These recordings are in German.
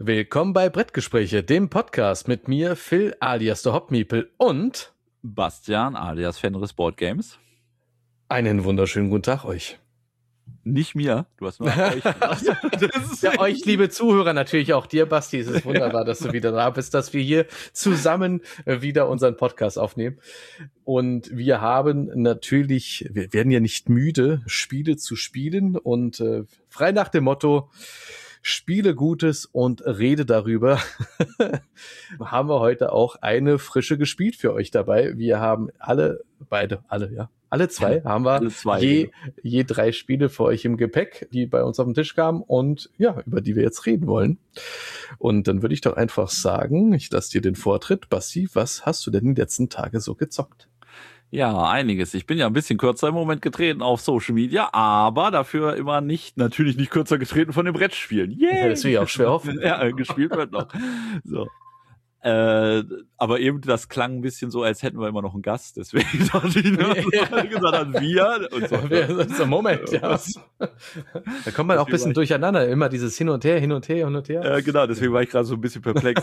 Willkommen bei Brettgespräche, dem Podcast mit mir, Phil alias der Hopmeeple und Bastian alias Fenris Board Games. Einen wunderschönen guten Tag euch. Nicht mir, du hast nur euch gesagt. Ja, euch, liebe Zuhörer, natürlich auch dir, Basti. Es ist wunderbar, dass du wieder da bist, dass wir hier zusammen wieder unseren Podcast aufnehmen. Und wir haben natürlich, wir werden ja nicht müde, Spiele zu spielen und frei nach dem Motto, spiele Gutes und rede darüber, haben wir heute auch eine frische gespielt für euch dabei. Wir haben alle zwei haben wir je 3 Spiele für euch im Gepäck, die bei uns auf den Tisch kamen und ja, über die wir jetzt reden wollen. Und dann würde ich doch einfach sagen, ich lasse dir den Vortritt. Basti, was hast du denn die letzten Tage so gezockt? Ja, einiges. Ich bin ja ein bisschen kürzer im Moment getreten auf Social Media, aber dafür immer natürlich nicht kürzer getreten von den Brettspielen. Yeah. Das will ich auch schwer hoffen. Ja, gespielt wird noch. So. Aber eben, das klang ein bisschen so, als hätten wir immer noch einen Gast, deswegen dachte ich nur, gesagt haben, wir und so. So, Moment, ja. Da kommt man auch ein bisschen durcheinander, immer dieses Hin und Her. Genau, deswegen war ich gerade so ein bisschen perplex.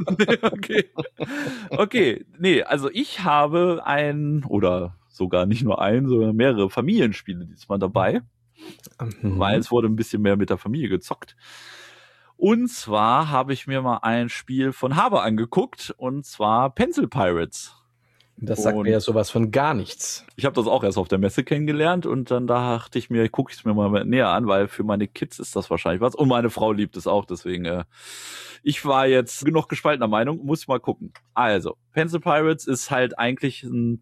Okay, nee, also ich habe oder sogar nicht nur sondern mehrere Familienspiele diesmal dabei, weil es wurde ein bisschen mehr mit der Familie gezockt. Und zwar habe ich mir mal ein Spiel von Haber angeguckt, und zwar Pencil Pirates. Das sagt mir ja sowas von gar nichts. Ich habe das auch erst auf der Messe kennengelernt und dann dachte ich mir, gucke ich es mir mal näher an, weil für meine Kids ist das wahrscheinlich was. Und meine Frau liebt es auch, deswegen ich war jetzt genug gespaltener Meinung, muss ich mal gucken. Also, Pencil Pirates ist halt eigentlich ein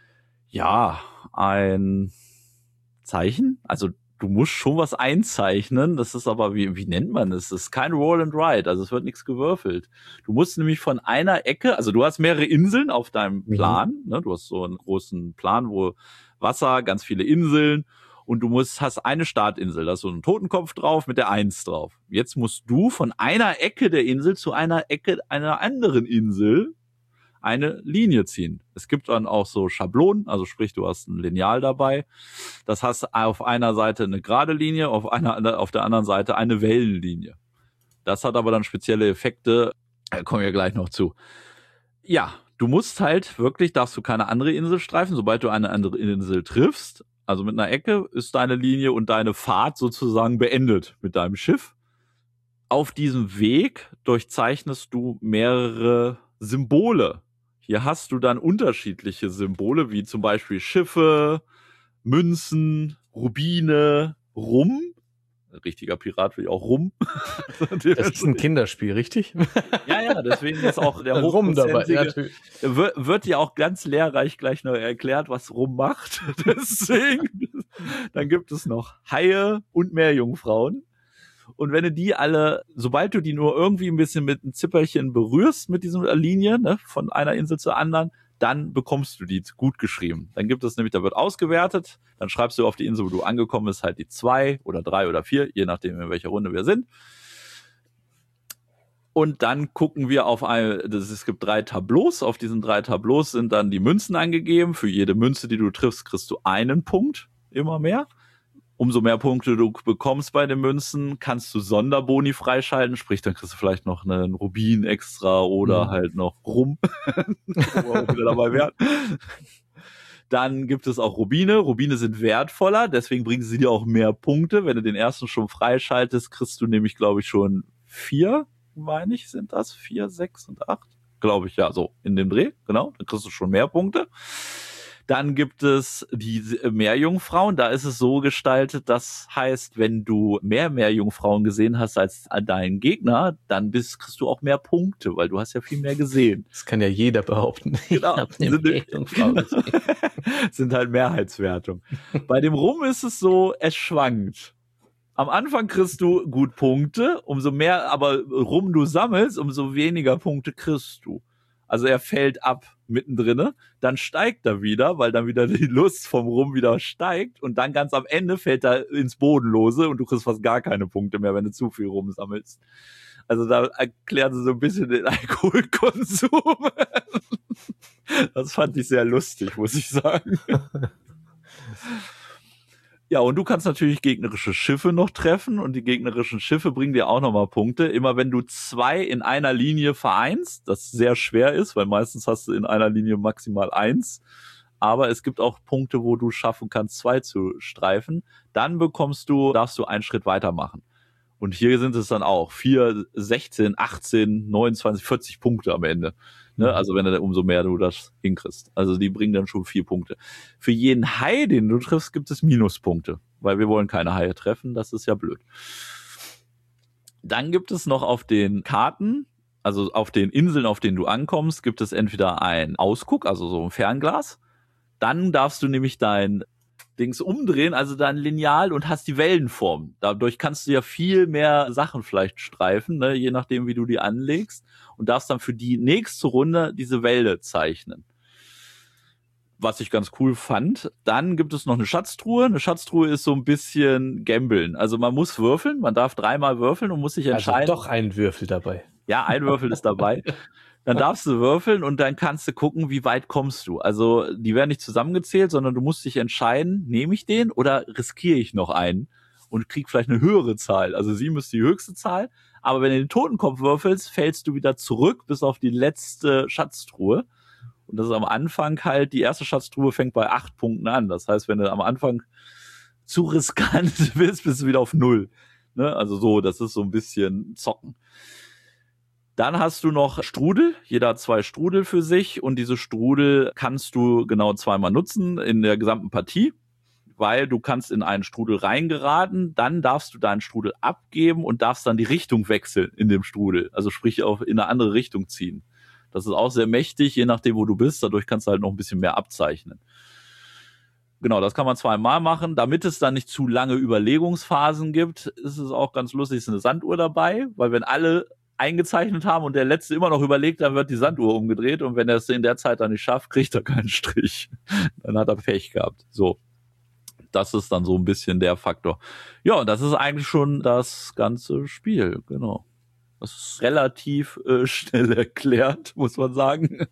Zeichen, also du musst schon was einzeichnen, das ist aber, wie nennt man es? Das ist kein Roll and Ride, also es wird nichts gewürfelt. Du musst nämlich von einer Ecke, also du hast mehrere Inseln auf deinem Plan, ne? Du hast so einen großen Plan, wo Wasser, ganz viele Inseln, und du hast eine Startinsel, da ist so ein Totenkopf drauf mit der 1 drauf. Jetzt musst du von einer Ecke der Insel zu einer Ecke einer anderen Insel eine Linie ziehen. Es gibt dann auch so Schablonen, also sprich, du hast ein Lineal dabei. Das hast auf einer Seite eine gerade Linie, auf der anderen Seite eine Wellenlinie. Das hat aber dann spezielle Effekte, da kommen wir gleich noch zu. Ja, du musst halt wirklich, darfst du keine andere Insel streifen, sobald du eine andere Insel triffst, also mit einer Ecke, ist deine Linie und deine Fahrt sozusagen beendet mit deinem Schiff. Auf diesem Weg durchzeichnest du mehrere Symbole. Hier hast du dann unterschiedliche Symbole, wie zum Beispiel Schiffe, Münzen, Rubine, Rum. Ein richtiger Pirat will auch Rum. Das ist ein Kinderspiel, richtig? Ja, deswegen ist auch der Rum dabei. Wird ja auch ganz lehrreich gleich noch erklärt, was Rum macht. Deswegen, dann gibt es noch Haie und Meerjungfrauen. Und wenn du die alle, sobald du die nur irgendwie ein bisschen mit einem Zipperchen berührst mit dieser Linie, ne, von einer Insel zur anderen, dann bekommst du die gut geschrieben. Dann gibt es nämlich, da wird ausgewertet, dann schreibst du auf die Insel, wo du angekommen bist, halt die 2 oder 3 oder 4, je nachdem, in welcher Runde wir sind. Und dann gucken wir es gibt 3 Tableaus. Auf diesen 3 Tableaus sind dann die Münzen angegeben. Für jede Münze, die du triffst, kriegst du einen Punkt, immer mehr. Umso mehr Punkte du bekommst bei den Münzen, kannst du Sonderboni freischalten, sprich, dann kriegst du vielleicht noch einen Rubin extra oder halt noch Rum, wo wir auch wieder dabei wären. Dann gibt es auch Rubine. Rubine sind wertvoller, deswegen bringen sie dir auch mehr Punkte. Wenn du den ersten schon freischaltest, kriegst du nämlich, glaube ich, schon 4, meine ich, sind das 4, 6 und 8? Glaube ich, ja, so in dem Dreh, genau. Dann kriegst du schon mehr Punkte. Dann gibt es die Meerjungfrauen. Da ist es so gestaltet, das heißt, wenn du mehr Meerjungfrauen gesehen hast als dein Gegner, dann kriegst du auch mehr Punkte, weil du hast ja viel mehr gesehen. Das kann ja jeder behaupten. Genau. Sind halt Mehrheitswertung. Bei dem Rum ist es so, es schwankt. Am Anfang kriegst du gut Punkte, umso mehr aber Rum du sammelst, umso weniger Punkte kriegst du. Also er fällt ab mittendrin, dann steigt er wieder, weil dann wieder die Lust vom Rum wieder steigt, und dann ganz am Ende fällt er ins Bodenlose und du kriegst fast gar keine Punkte mehr, wenn du zu viel Rum sammelst. Also da erklären sie so ein bisschen den Alkoholkonsum. Das fand ich sehr lustig, muss ich sagen. Ja, und du kannst natürlich gegnerische Schiffe noch treffen und die gegnerischen Schiffe bringen dir auch nochmal Punkte. Immer wenn du 2 in einer Linie vereinst, das sehr schwer ist, weil meistens hast du in einer Linie maximal 1. Aber es gibt auch Punkte, wo du schaffen kannst, 2 zu streifen. Dann darfst du einen Schritt weitermachen. Und hier sind es dann auch 4, 16, 18, 29, 40 Punkte am Ende. Ne? Also umso mehr du das hinkriegst. Also die bringen dann schon 4 Punkte. Für jeden Hai, den du triffst, gibt es Minuspunkte. Weil wir wollen keine Haie treffen. Das ist ja blöd. Dann gibt es noch auf den Karten, also auf den Inseln, auf denen du ankommst, gibt es entweder einen Ausguck, also so ein Fernglas. Dann darfst du nämlich dein Dings umdrehen, also dein Lineal, und hast die Wellenform. Dadurch kannst du ja viel mehr Sachen vielleicht streifen, ne, je nachdem, wie du die anlegst, und darfst dann für die nächste Runde diese Welle zeichnen. Was ich ganz cool fand. Dann gibt es noch eine Schatztruhe. Eine Schatztruhe ist so ein bisschen Gambeln. Also man muss würfeln, man darf 3-mal würfeln und muss sich entscheiden. Also doch ein Würfel dabei. Ja, ein Würfel ist dabei. Dann darfst du würfeln und dann kannst du gucken, wie weit kommst du. Also die werden nicht zusammengezählt, sondern du musst dich entscheiden, nehme ich den oder riskiere ich noch einen und krieg vielleicht eine höhere Zahl. Also 7 ist die höchste Zahl, aber wenn du den Totenkopf würfelst, fällst du wieder zurück bis auf die letzte Schatztruhe. Und das ist am Anfang halt, die erste Schatztruhe fängt bei 8 Punkten an. Das heißt, wenn du am Anfang zu riskant bist, bist du wieder auf 0. Ne? Also so, das ist so ein bisschen Zocken. Dann hast du noch Strudel. Jeder hat 2 Strudel für sich und diese Strudel kannst du genau 2-mal nutzen in der gesamten Partie, weil du kannst in einen Strudel reingeraten, dann darfst du deinen Strudel abgeben und darfst dann die Richtung wechseln in dem Strudel, also sprich auch in eine andere Richtung ziehen. Das ist auch sehr mächtig, je nachdem, wo du bist, dadurch kannst du halt noch ein bisschen mehr abzeichnen. Genau, das kann man 2-mal machen. Damit es dann nicht zu lange Überlegungsphasen gibt, ist es auch ganz lustig, ist eine Sanduhr dabei, weil wenn alle eingezeichnet haben und der Letzte immer noch überlegt, dann wird die Sanduhr umgedreht und wenn er es in der Zeit dann nicht schafft, kriegt er keinen Strich. Dann hat er Pech gehabt. So, das ist dann so ein bisschen der Faktor. Ja, und das ist eigentlich schon das ganze Spiel, genau. Das ist relativ schnell erklärt, muss man sagen.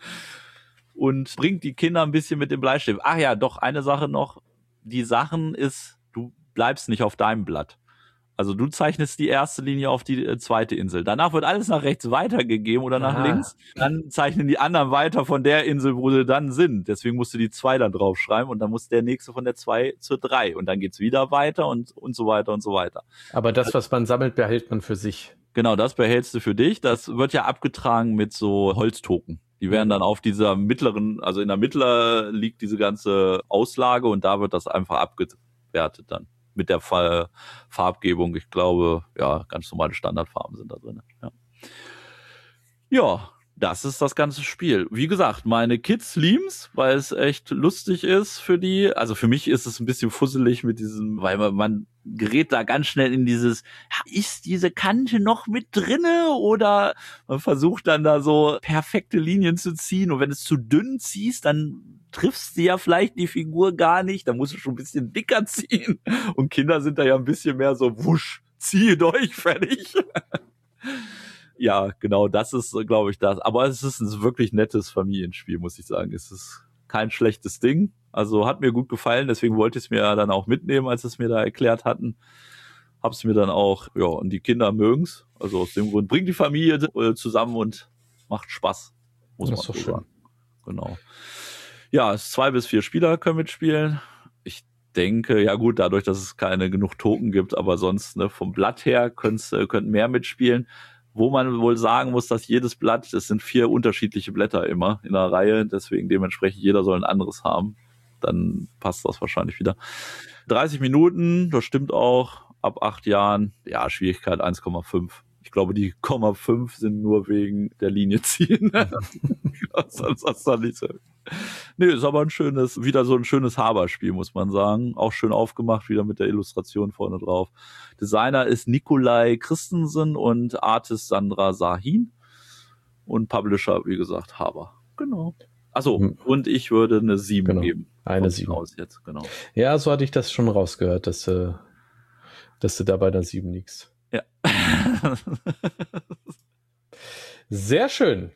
Und bringt die Kinder ein bisschen mit dem Bleistift. Ach ja, doch, eine Sache noch. Die Sachen ist, du bleibst nicht auf deinem Blatt. Also du zeichnest die erste Linie auf die zweite Insel. Danach wird alles nach rechts weitergegeben oder nach links. Dann zeichnen die anderen weiter von der Insel, wo sie dann sind. Deswegen musst du die 2 dann draufschreiben und dann muss der nächste von der 2 zur 3. Und dann geht's wieder weiter und so weiter und so weiter. Aber das, was man sammelt, behält man für sich. Genau, das behältst du für dich. Das wird ja abgetragen mit so Holztoken. Die werden dann auf dieser mittleren, also in der Mitte liegt diese ganze Auslage und da wird das einfach abgewertet dann. Mit der Farbgebung, ich glaube, ja, ganz normale Standardfarben sind da drin. Ja, das ist das ganze Spiel. Wie gesagt, meine Kids lieben's, weil es echt lustig ist für die. Also für mich ist es ein bisschen fusselig mit diesem, weil man gerät da ganz schnell in dieses, ist diese Kante noch mit drinne? Oder man versucht dann da so perfekte Linien zu ziehen und wenn es zu dünn ziehst, dann triffst du ja vielleicht die Figur gar nicht, dann musst du schon ein bisschen dicker ziehen. Und Kinder sind da ja ein bisschen mehr so, wusch, ziehe durch, fertig. Ja, genau, das ist, glaube ich, das. Aber es ist ein wirklich nettes Familienspiel, muss ich sagen. Es ist kein schlechtes Ding. Also hat mir gut gefallen, deswegen wollte ich es mir dann auch mitnehmen, als es mir da erklärt hatten. Hab's mir dann auch, ja, und die Kinder mögen's. Also aus dem Grund bringt die Familie zusammen und macht Spaß, muss man so sagen. Genau. Ja, 2 bis 4 Spieler können mitspielen. Ich denke, ja gut, dadurch, dass es keine genug Token gibt, aber sonst, ne, vom Blatt her könnten mehr mitspielen. Wo man wohl sagen muss, dass jedes Blatt, das sind 4 unterschiedliche Blätter immer in einer Reihe, deswegen dementsprechend jeder soll ein anderes haben. Dann passt das wahrscheinlich wieder. 30 Minuten, das stimmt auch, ab 8 Jahren, ja, Schwierigkeit 1,5. Ich glaube, die 0,5 sind nur wegen der Linie ziehen. Sonst hast du nicht so. Nee, ist aber wieder so ein schönes Haberspiel, muss man sagen. Auch schön aufgemacht, wieder mit der Illustration vorne drauf. Designer ist Nikolai Christensen und Artist Sandra Sahin. Und Publisher, wie gesagt, Haber. Genau. Achso, und ich würde eine 7 geben. Eine 7. Aus jetzt, genau. Ja, so hatte ich das schon rausgehört, dass du da bei der 7 liegst. Ja. Sehr schön.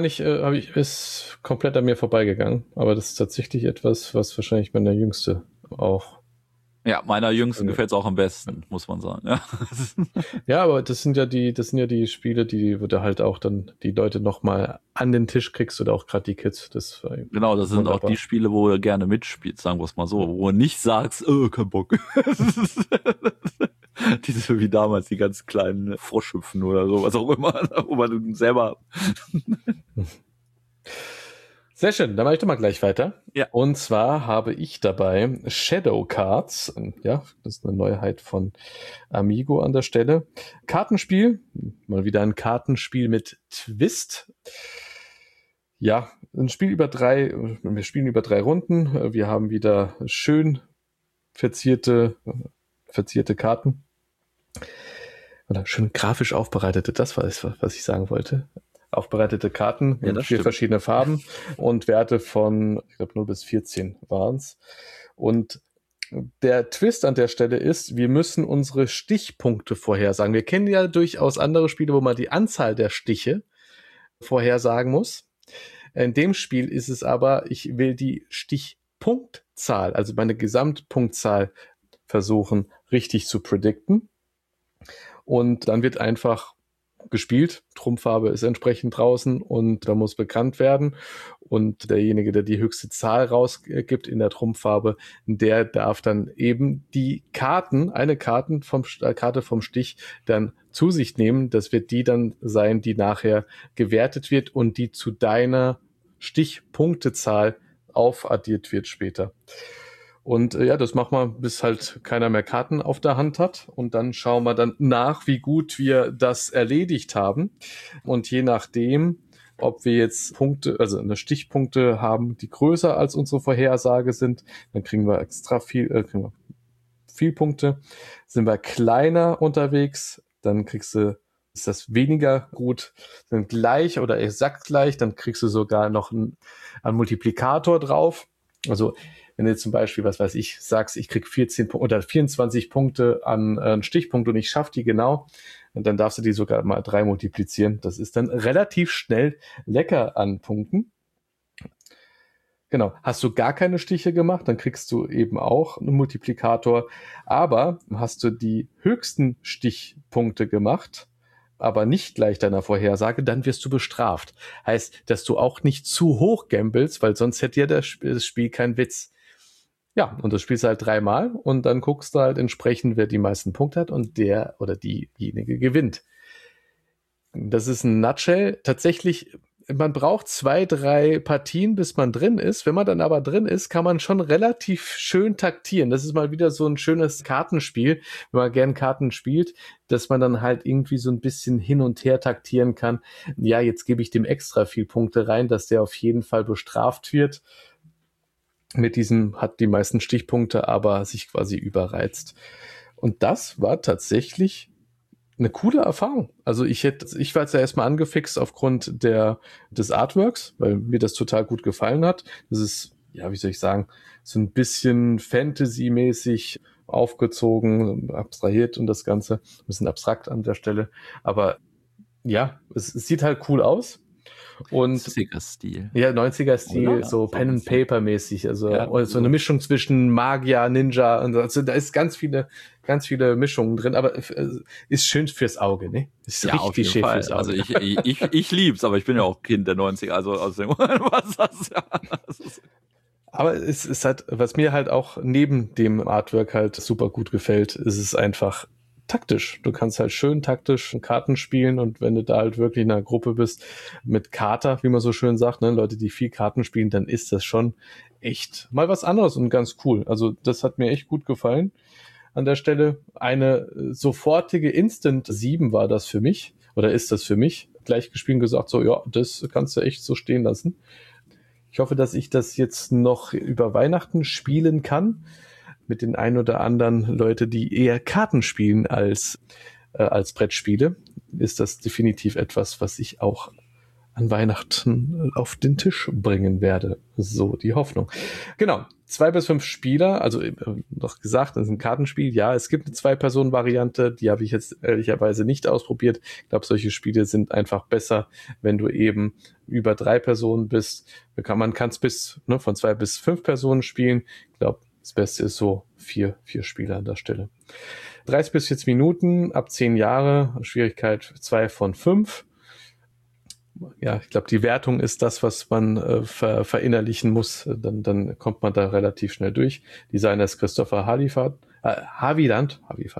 Ist komplett an mir vorbeigegangen, aber das ist tatsächlich etwas, was wahrscheinlich meine Jüngste auch. Ja, meiner Jüngsten gefällt's auch am besten, muss man sagen. Ja, Ja, aber das sind ja die Spiele, wo du halt auch dann die Leute nochmal an den Tisch kriegst oder auch gerade die Kids. Das war genau, das sind wunderbar. auch die Spiele, wo du gerne mitspielst, sagen wir es mal so, wo du nicht sagst, kein Bock. Diese wie damals, die ganz kleinen Froschhüpfen oder so, was auch immer, wo man selber. Sehr schön, dann mache ich doch mal gleich weiter. Ja. Und zwar habe ich dabei Shadow Cards. Ja, das ist eine Neuheit von Amigo an der Stelle. Kartenspiel, mal wieder ein Kartenspiel mit Twist. Ja, wir spielen über 3 Runden. Wir haben wieder schön verzierte Karten. Oder schön grafisch aufbereitete, das war es, was ich sagen wollte. Aufbereitete Karten Ja, in 4 stimmt. verschiedene Farben und Werte von, ich glaube, 0 bis 14 waren es. Und der Twist an der Stelle ist, wir müssen unsere Stichpunkte vorhersagen. Wir kennen ja durchaus andere Spiele, wo man die Anzahl der Stiche vorhersagen muss. In dem Spiel ist es aber, ich will die Stichpunktzahl, also meine Gesamtpunktzahl versuchen richtig zu predikten. Und dann wird einfach gespielt. Trumpffarbe ist entsprechend draußen und da muss bekannt werden. Und derjenige, der die höchste Zahl rausgibt in der Trumpffarbe, der darf dann eben die eine Karte vom Stich dann zu sich nehmen. Das wird die dann sein, die nachher gewertet wird und die zu deiner Stichpunktezahl aufaddiert wird später. Und ja, das machen wir, bis halt keiner mehr Karten auf der Hand hat. Und dann schauen wir dann nach, wie gut wir das erledigt haben. Und je nachdem, ob wir jetzt Punkte, also eine Stichpunkte haben, die größer als unsere Vorhersage sind, dann kriegen wir viel Punkte. Sind wir kleiner unterwegs, dann ist das weniger gut, dann gleich oder exakt gleich, dann kriegst du sogar noch einen Multiplikator drauf. Also wenn du jetzt zum Beispiel, was weiß ich, sagst, ich krieg 14 oder 24 Punkte an Stichpunkt und ich schaffe die genau, und dann darfst du die sogar mal 3 multiplizieren. Das ist dann relativ schnell lecker an Punkten. Genau. Hast du gar keine Stiche gemacht, dann kriegst du eben auch einen Multiplikator. Aber hast du die höchsten Stichpunkte gemacht, aber nicht gleich deiner Vorhersage, dann wirst du bestraft. Heißt, dass du auch nicht zu hoch gambelst, weil sonst hätte ja das Spiel keinen Witz. Ja, und das spielst du halt 3-mal und dann guckst du halt entsprechend, wer die meisten Punkte hat und der oder diejenige gewinnt. Das ist ein Nutshell. Tatsächlich, man braucht 2, 3 Partien, bis man drin ist. Wenn man dann aber drin ist, kann man schon relativ schön taktieren. Das ist mal wieder so ein schönes Kartenspiel, wenn man gern Karten spielt, dass man dann halt irgendwie so ein bisschen hin und her taktieren kann. Ja, jetzt gebe ich dem extra viel Punkte rein, dass der auf jeden Fall bestraft wird. Mit diesem hat die meisten Stichpunkte, aber sich quasi überreizt. Und das war tatsächlich eine coole Erfahrung. Also ich war jetzt ja erstmal angefixt aufgrund des Artworks, weil mir das total gut gefallen hat. Das ist, ja, wie soll ich sagen, so ein bisschen Fantasy-mäßig aufgezogen, abstrahiert und das Ganze. Ein bisschen abstrakt an der Stelle. Aber ja, es sieht halt cool aus. Und 90er-Stil. Ja, 90er-Stil, Oder? so Pen-and-Paper-mäßig, also Ja, oder so eine Mischung zwischen Magier, Ninja, und also da ist ganz viele Mischungen drin, aber ist schön fürs Auge, ne? Ist Ja, auf richtig jeden schön Fall. fürs Auge. Also ich lieb's, aber ich bin ja auch Kind der 90er, also aus dem was das ja. Das ist Aber es ist halt, was mir halt auch neben dem Artwork halt super gut gefällt, ist es einfach taktisch. Du kannst halt schön taktisch Karten spielen und wenn du da halt wirklich in einer Gruppe bist mit Kater, wie man so schön sagt, ne, Leute, die viel Karten spielen, dann ist das schon echt mal was anderes und ganz cool. Also das hat mir echt gut gefallen an der Stelle. Eine sofortige Instant 7 war das für mich oder ist das für mich. Gleich gespielt und gesagt, so ja, das kannst du echt so stehen lassen. Ich hoffe, dass ich das jetzt noch über Weihnachten spielen kann mit den ein oder anderen Leute, die eher Karten spielen als Brettspiele. Ist das definitiv etwas, was ich auch an Weihnachten auf den Tisch bringen werde. So die Hoffnung. Genau. 2 bis 5 Spieler, also noch gesagt, das ist ein Kartenspiel. Ja, es gibt eine 2-Personen-Variante, die habe ich jetzt ehrlicherweise nicht ausprobiert. Ich glaube, solche Spiele sind einfach besser, wenn du eben über 3 Personen bist. Man kann es von 2 bis 5 Personen spielen. Ich glaube, Das Beste ist so 4 Spieler an der Stelle. 30 bis 40 Minuten, ab 10 Jahre, Schwierigkeit 2 von 5. Ja, ich glaube, die Wertung ist das, was man verinnerlichen muss. Dann kommt man da relativ schnell durch. Designer ist Christopher Haviland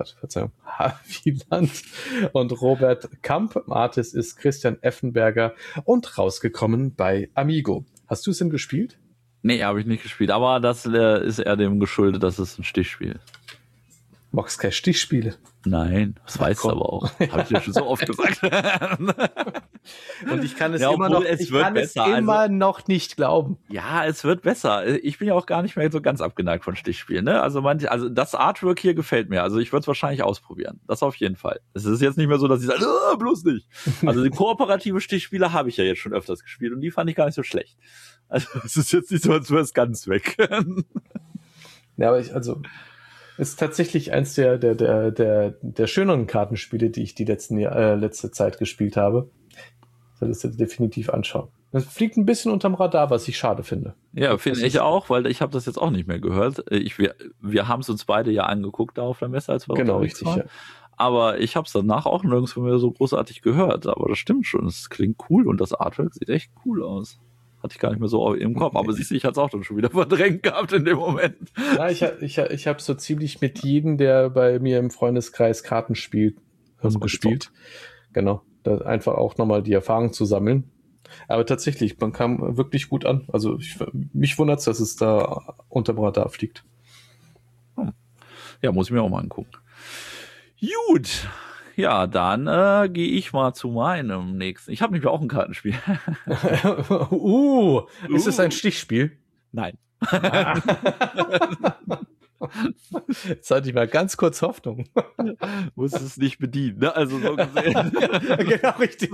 und Robert Kamp. Artist ist Christian Effenberger und rausgekommen bei Amigo. Hast du es denn gespielt? Nee, habe ich nicht gespielt, aber das ist eher dem geschuldet, dass es ein Stichspiel ist. Magst keine Stichspiele? Nein, das weißt du aber auch. Habe ich dir schon so oft gesagt. Und ich kann es Ja, immer noch, noch nicht glauben. Ja, es wird besser. Ich bin ja auch gar nicht mehr so ganz abgeneigt von Stichspielen. Ne? Also das Artwork hier gefällt mir. Also ich würde es wahrscheinlich ausprobieren. Das auf jeden Fall. Es ist jetzt nicht mehr so, dass ich sage, bloß nicht. Also die kooperative Stichspiele habe ich ja jetzt schon öfters gespielt und die fand ich gar nicht so schlecht. Also es ist jetzt nicht so, als wäre es ganz weg. Ja, aber ist tatsächlich eins der schöneren Kartenspiele, die ich die letzte Zeit gespielt habe. Soll das jetzt definitiv anschauen. Das fliegt ein bisschen unterm Radar, was ich schade finde. Ja, finde ich auch, weil ich habe das jetzt auch nicht mehr gehört. Wir haben es uns beide ja angeguckt da auf der Messe, als wir genau, richtig, waren. ja. Aber ich habe es danach auch nirgendwo mehr so großartig gehört. Aber das stimmt schon, es klingt cool und das Artwork sieht echt cool aus. Hatte ich gar nicht mehr so im Kopf, aber siehst du, ich hatte es auch dann schon wieder verdrängt gehabt in dem Moment. Ja, ich habe so ziemlich mit jedem, der bei mir im Freundeskreis Karten spielt, gespielt. Genau, da einfach auch nochmal die Erfahrung zu sammeln. Aber tatsächlich, man kam wirklich gut an. Also mich wundert es, dass es da unterm Radar fliegt. Ja, muss ich mir auch mal angucken. Gut. Ja, dann gehe ich mal zu meinem nächsten. Ich habe nämlich auch ein Kartenspiel. Ist es ein Stichspiel? Nein. Jetzt hatte ich mal ganz kurz Hoffnung. Muss es nicht bedienen, ne? Also so gesehen. Genau, richtig.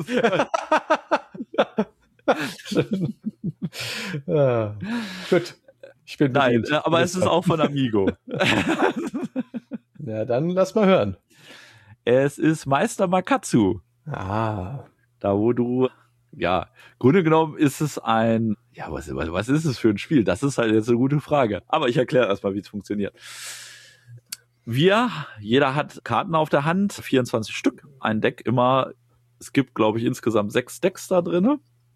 Gut. Ich bin bedient. Nein, aber es ist auch von Amigo. Ja, dann lass mal hören. Es ist Meister Makatsu. Da wo du, ja, Grunde genommen ist es ein, ja, was ist es für ein Spiel? Das ist halt jetzt eine gute Frage. Aber ich erkläre erstmal, wie es funktioniert. Jeder hat Karten auf der Hand, 24 Stück, ein Deck immer, es gibt, glaube ich, insgesamt 6 Decks da drin,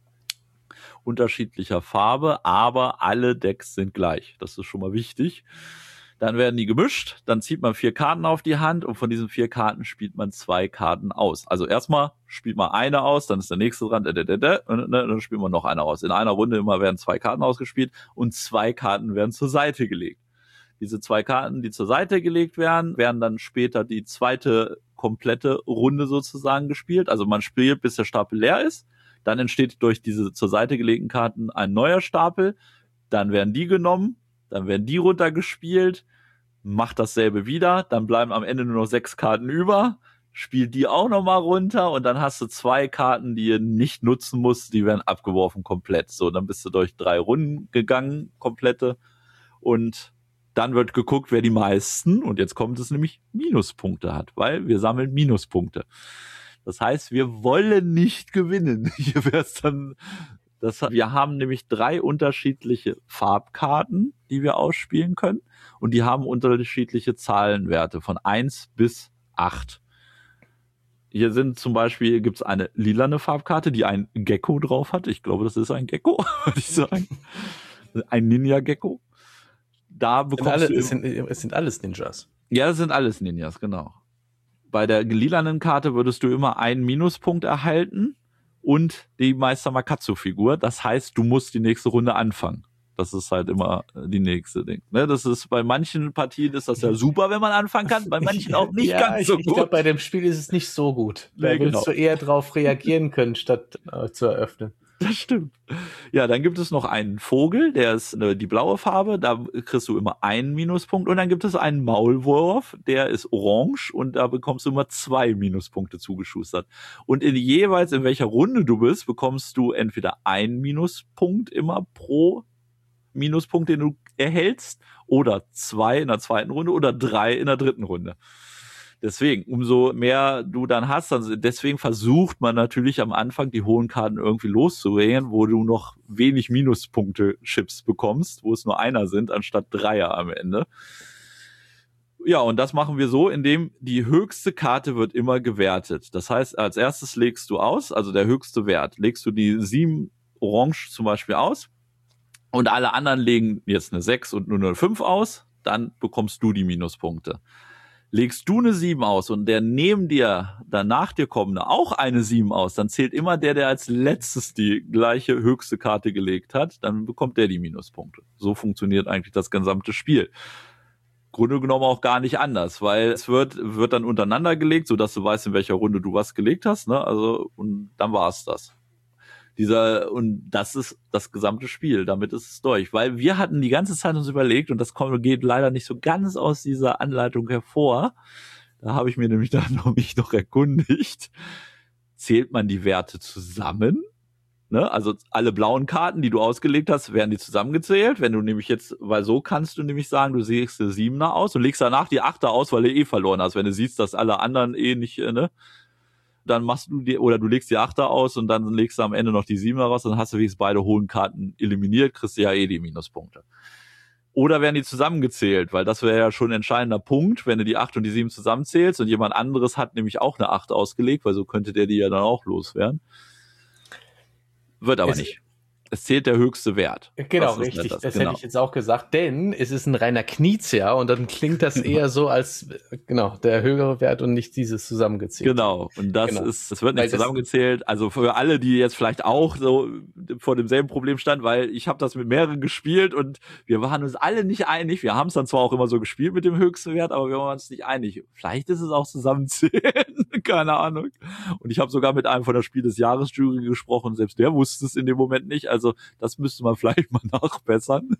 unterschiedlicher Farbe, aber alle Decks sind gleich. Das ist schon mal wichtig. Dann werden die gemischt, dann zieht man 4 Karten auf die Hand und von diesen 4 Karten spielt man 2 Karten aus. Also erstmal spielt man eine aus, dann ist der nächste dran, und dann spielt man noch eine aus. In einer Runde immer werden 2 Karten ausgespielt und 2 Karten werden zur Seite gelegt. Diese 2 Karten, die zur Seite gelegt werden, werden dann später die zweite komplette Runde sozusagen gespielt. Also man spielt, bis der Stapel leer ist. Dann entsteht durch diese zur Seite gelegten Karten ein neuer Stapel. Dann werden die genommen. Dann werden die runtergespielt, macht dasselbe wieder, dann bleiben am Ende nur noch 6 Karten über, spielt die auch nochmal runter und dann hast du 2 Karten, die ihr nicht nutzen musst, die werden abgeworfen komplett. So, dann bist du durch 3 Runden gegangen, komplette, und dann wird geguckt, wer die meisten, und jetzt kommt es nämlich, Minuspunkte hat, weil wir sammeln Minuspunkte. Das heißt, wir wollen nicht gewinnen. Hier wäre es dann... Wir haben nämlich 3 unterschiedliche Farbkarten, die wir ausspielen können. Und die haben unterschiedliche Zahlenwerte von 1 bis 8. Hier sind zum Beispiel, gibt es eine lilane Farbkarte, die ein Gecko drauf hat. Ich glaube, das ist ein Gecko, würde ich sagen. Ein Ninja-Gecko. Da bekommst es sind alles Ninjas. Ja, es sind alles Ninjas, genau. Bei der lilanen Karte würdest du immer einen Minuspunkt erhalten. Und die Meister Makatsu-Figur. Das heißt, du musst die nächste Runde anfangen. Das ist halt immer die nächste Ding. Ne, das ist bei manchen Partien ist das ja super, wenn man anfangen kann, bei manchen auch nicht ganz so gut. Ich glaube, bei dem Spiel ist es nicht so gut. Da willst du eher drauf reagieren können, statt zu eröffnen. Das stimmt. Ja, dann gibt es noch einen Vogel, der ist die blaue Farbe, da kriegst du immer einen Minuspunkt. Und dann gibt es einen Maulwurf, der ist orange und da bekommst du immer 2 Minuspunkte zugeschustert. Und jeweils in welcher Runde du bist, bekommst du entweder einen Minuspunkt immer pro Minuspunkt, den du erhältst, oder 2 in der zweiten Runde oder 3 in der dritten Runde. Deswegen, umso mehr du dann hast, also deswegen versucht man natürlich am Anfang die hohen Karten irgendwie loszuregen, wo du noch wenig Minuspunkte-Chips bekommst, wo es nur einer sind, anstatt Dreier am Ende. Ja, und das machen wir so, indem die höchste Karte wird immer gewertet. Das heißt, als erstes legst du aus, also der höchste Wert, legst du die 7 Orange zum Beispiel aus und alle anderen legen jetzt eine 6 und nur eine 5 aus, dann bekommst du die Minuspunkte. Legst du eine 7 aus und der neben dir, dann nach dir kommende, auch eine 7 aus, dann zählt immer der als letztes die gleiche höchste Karte gelegt hat, dann bekommt der die Minuspunkte. So funktioniert eigentlich das gesamte Spiel. Grunde genommen auch gar nicht anders, weil es wird dann untereinander gelegt, sodass du weißt, in welcher Runde du was gelegt hast, ne? Also, und dann war es das. Und das ist das gesamte Spiel, damit ist es durch. Weil wir hatten die ganze Zeit uns überlegt, und das geht leider nicht so ganz aus dieser Anleitung hervor, da habe ich mir nämlich dann mich noch erkundigt, zählt man die Werte zusammen? Ne? Also alle blauen Karten, die du ausgelegt hast, werden die zusammengezählt. Wenn du nämlich jetzt, weil so kannst du nämlich sagen, du legst eine 7er aus und legst danach die 8er aus, weil du verloren hast. Wenn du siehst, dass alle anderen nicht, ne? Dann machst du du legst die 8er aus und dann legst du am Ende noch die 7er raus, dann hast du wenigstens beide hohen Karten eliminiert, kriegst du ja die Minuspunkte. Oder werden die zusammengezählt, weil das wäre ja schon ein entscheidender Punkt, wenn du die 8 und die 7 zusammenzählst und jemand anderes hat nämlich auch eine 8 ausgelegt, weil so könnte der die ja dann auch loswerden. Wird aber nicht. Es zählt der höchste Wert. Genau, richtig. Das hätte ich jetzt auch gesagt, denn es ist ein reiner Knizia und dann klingt das eher so als, der höhere Wert und nicht dieses zusammengezählt. Genau. Und das wird nicht zusammengezählt. Also für alle, die jetzt vielleicht auch so vor demselben Problem standen, weil ich habe das mit mehreren gespielt und wir waren uns alle nicht einig. Wir haben es dann zwar auch immer so gespielt mit dem höchsten Wert, aber wir waren uns nicht einig. Vielleicht ist es auch zusammenzählen. Keine Ahnung. Und ich habe sogar mit einem von der Spiel des Jahres Jury gesprochen. Selbst der wusste es in dem Moment nicht. Also das müsste man vielleicht mal nachbessern.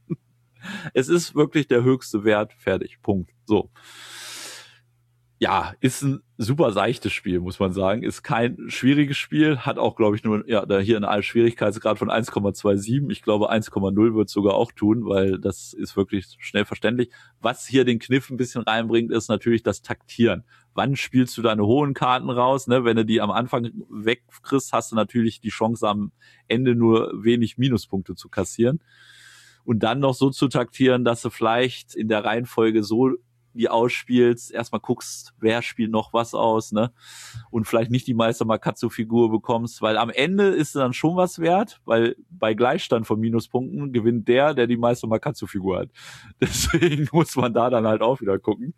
Es ist wirklich der höchste Wert, fertig, Punkt. So. Ja, ist ein super seichtes Spiel, muss man sagen. Ist kein schwieriges Spiel, hat auch, glaube ich, nur da hier einen Schwierigkeitsgrad von 1,27. Ich glaube, 1,0 wird es sogar auch tun, weil das ist wirklich schnell verständlich. Was hier den Kniff ein bisschen reinbringt, ist natürlich das Taktieren. Wann spielst du deine hohen Karten raus? Ne? Wenn du die am Anfang wegkriegst, hast du natürlich die Chance, am Ende nur wenig Minuspunkte zu kassieren. Und dann noch so zu taktieren, dass du vielleicht in der Reihenfolge so die ausspielst, erstmal guckst, wer spielt noch was aus, ne? Und vielleicht nicht die Meister Makatsu-Figur bekommst, weil am Ende ist dann schon was wert, weil bei Gleichstand von Minuspunkten gewinnt der die Meister Makatsu-Figur hat. Deswegen muss man da dann halt auch wieder gucken.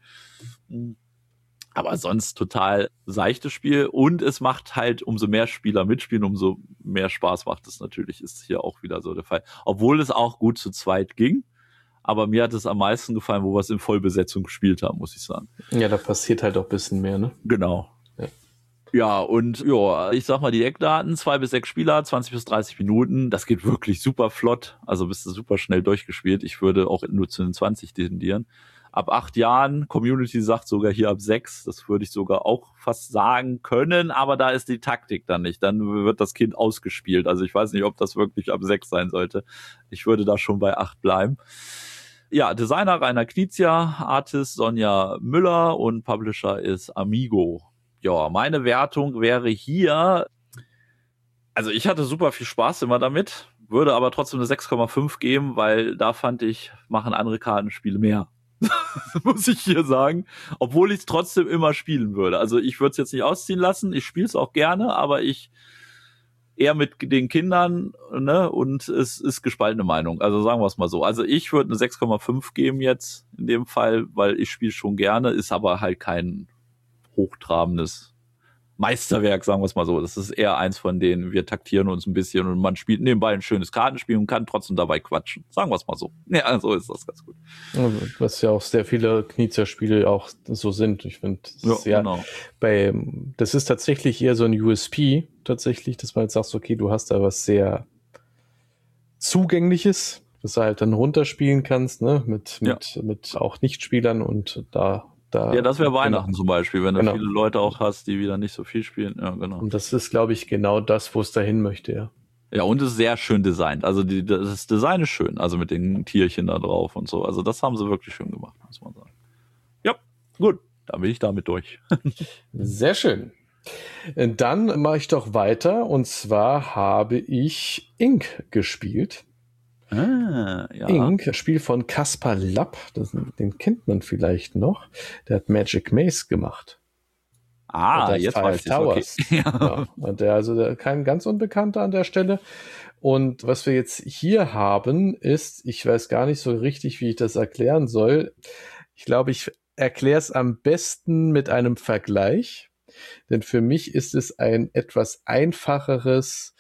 Aber sonst total seichtes Spiel und es macht halt, umso mehr Spieler mitspielen, umso mehr Spaß macht es natürlich, ist hier auch wieder so der Fall. Obwohl es auch gut zu zweit ging. Aber mir hat es am meisten gefallen, wo wir es in Vollbesetzung gespielt haben, muss ich sagen. Ja, da passiert halt auch ein bisschen mehr, ne? Genau. Ja, und ich sag mal, die Eckdaten, 2 bis 6 Spieler, 20 bis 30 Minuten, das geht wirklich super flott, also bist du super schnell durchgespielt. Ich würde auch nur zu den 20 tendieren. Ab 8 Jahren, Community sagt sogar hier ab 6, das würde ich sogar auch fast sagen können, aber da ist die Taktik dann nicht, dann wird das Kind ausgespielt. Also ich weiß nicht, ob das wirklich ab 6 sein sollte. Ich würde da schon bei 8 bleiben. Ja, Designer Rainer Knizia, Artist Sonja Müller und Publisher ist Amigo. Ja, meine Wertung wäre hier, also ich hatte super viel Spaß immer damit, würde aber trotzdem eine 6,5 geben, weil da fand ich, machen andere Kartenspiele mehr. Muss ich hier sagen. Obwohl ich es trotzdem immer spielen würde. Also ich würde es jetzt nicht ausziehen lassen, ich spiele es auch gerne, aber ich eher mit den Kindern, ne, und es ist gespaltene Meinung. Also sagen wir es mal so. Also ich würde eine 6,5 geben jetzt in dem Fall, weil ich spiele schon gerne, ist aber halt kein hochtrabendes Meisterwerk, sagen wir es mal so. Das ist eher eins von denen, wir taktieren uns ein bisschen und man spielt nebenbei ein schönes Kartenspiel und kann trotzdem dabei quatschen. Sagen wir es mal so. Ja, so ist das ganz gut. Was ja auch sehr viele Knizia-Spiele auch so sind. Ich finde, genau. Das ist tatsächlich eher so ein USP, tatsächlich, dass man jetzt sagt, okay, du hast da was sehr Zugängliches, das du halt dann runterspielen kannst, ne, mit auch Nichtspielern und ja, das wäre Weihnachten zum Beispiel, wenn du viele Leute auch hast, die wieder nicht so viel spielen. Ja, genau. Und das ist, glaube ich, genau das, wo es dahin möchte, ja. Ja, und es ist sehr schön designt. Also das Design ist schön, also mit den Tierchen da drauf und so. Also das haben sie wirklich schön gemacht, muss man sagen. Ja, gut. da bin ich damit durch. Sehr schön. Dann mache ich doch weiter. Und zwar habe ich Ink gespielt. Ja. Ink, Spiel von Kaspar Lapp. Den kennt man vielleicht noch. Der hat Magic Maze gemacht. Jetzt weiß ich Towers. Okay. Ja. Und der kein ganz Unbekannter an der Stelle. Und was wir jetzt hier haben, ist, ich weiß gar nicht so richtig, wie ich das erklären soll. Ich glaube, ich erkläre es am besten mit einem Vergleich. Denn für mich ist es ein etwas einfacheres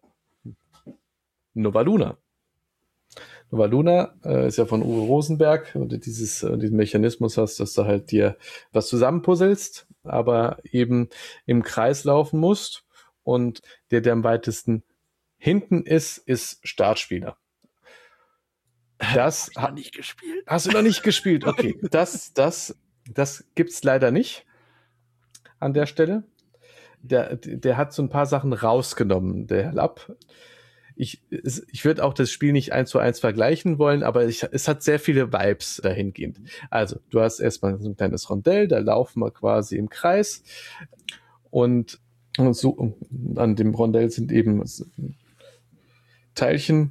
Nova Luna. Nova Luna ist ja von Uwe Rosenberg, und diesen Mechanismus hast, dass du halt dir was zusammenpuzzelst, aber eben im Kreis laufen musst, und der am weitesten hinten ist Startspieler. Das habe ich noch nicht gespielt. Hast du noch nicht gespielt? Okay, das gibt's leider nicht an der Stelle. Der hat so ein paar Sachen rausgenommen, der Herr Lapp. Ich würde auch das Spiel nicht 1:1 vergleichen wollen, aber es hat sehr viele Vibes dahingehend. Also, du hast erstmal so ein kleines Rondell, da laufen wir quasi im Kreis, und so an dem Rondell sind eben Teilchen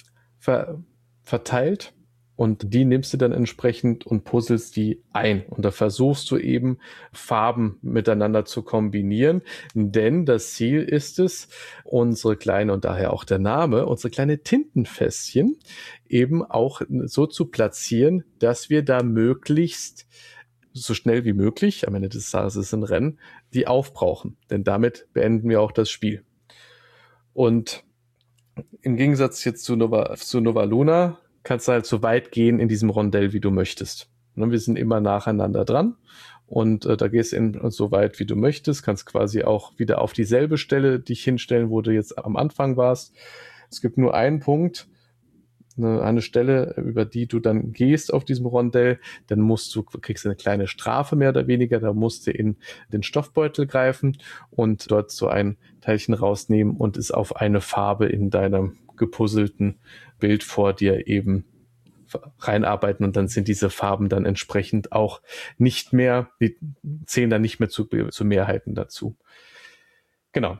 verteilt, und die nimmst du dann entsprechend und puzzelst die ein. Und da versuchst du eben Farben miteinander zu kombinieren, denn das Ziel ist es, unsere kleine, und daher auch der Name, unsere kleine Tintenfässchen eben auch so zu platzieren, dass wir da möglichst so schnell wie möglich, am Ende des Tages ist es ein Rennen, die aufbrauchen. Denn damit beenden wir auch das Spiel. Und im Gegensatz jetzt zu Nova Luna kannst du halt so weit gehen in diesem Rondell, wie du möchtest. Wir sind immer nacheinander dran, und da gehst du so weit, wie du möchtest, kannst quasi auch wieder auf dieselbe Stelle dich hinstellen, wo du jetzt am Anfang warst. Es gibt nur einen Punkt, eine Stelle, über die du dann gehst auf diesem Rondell, dann kriegst du eine kleine Strafe mehr oder weniger, da musst du in den Stoffbeutel greifen und dort so ein Teilchen rausnehmen und es auf eine Farbe in deinem gepuzzelten Bild vor dir eben reinarbeiten, und dann sind diese Farben dann entsprechend auch nicht mehr, die zählen dann nicht mehr zu Mehrheiten dazu. Genau.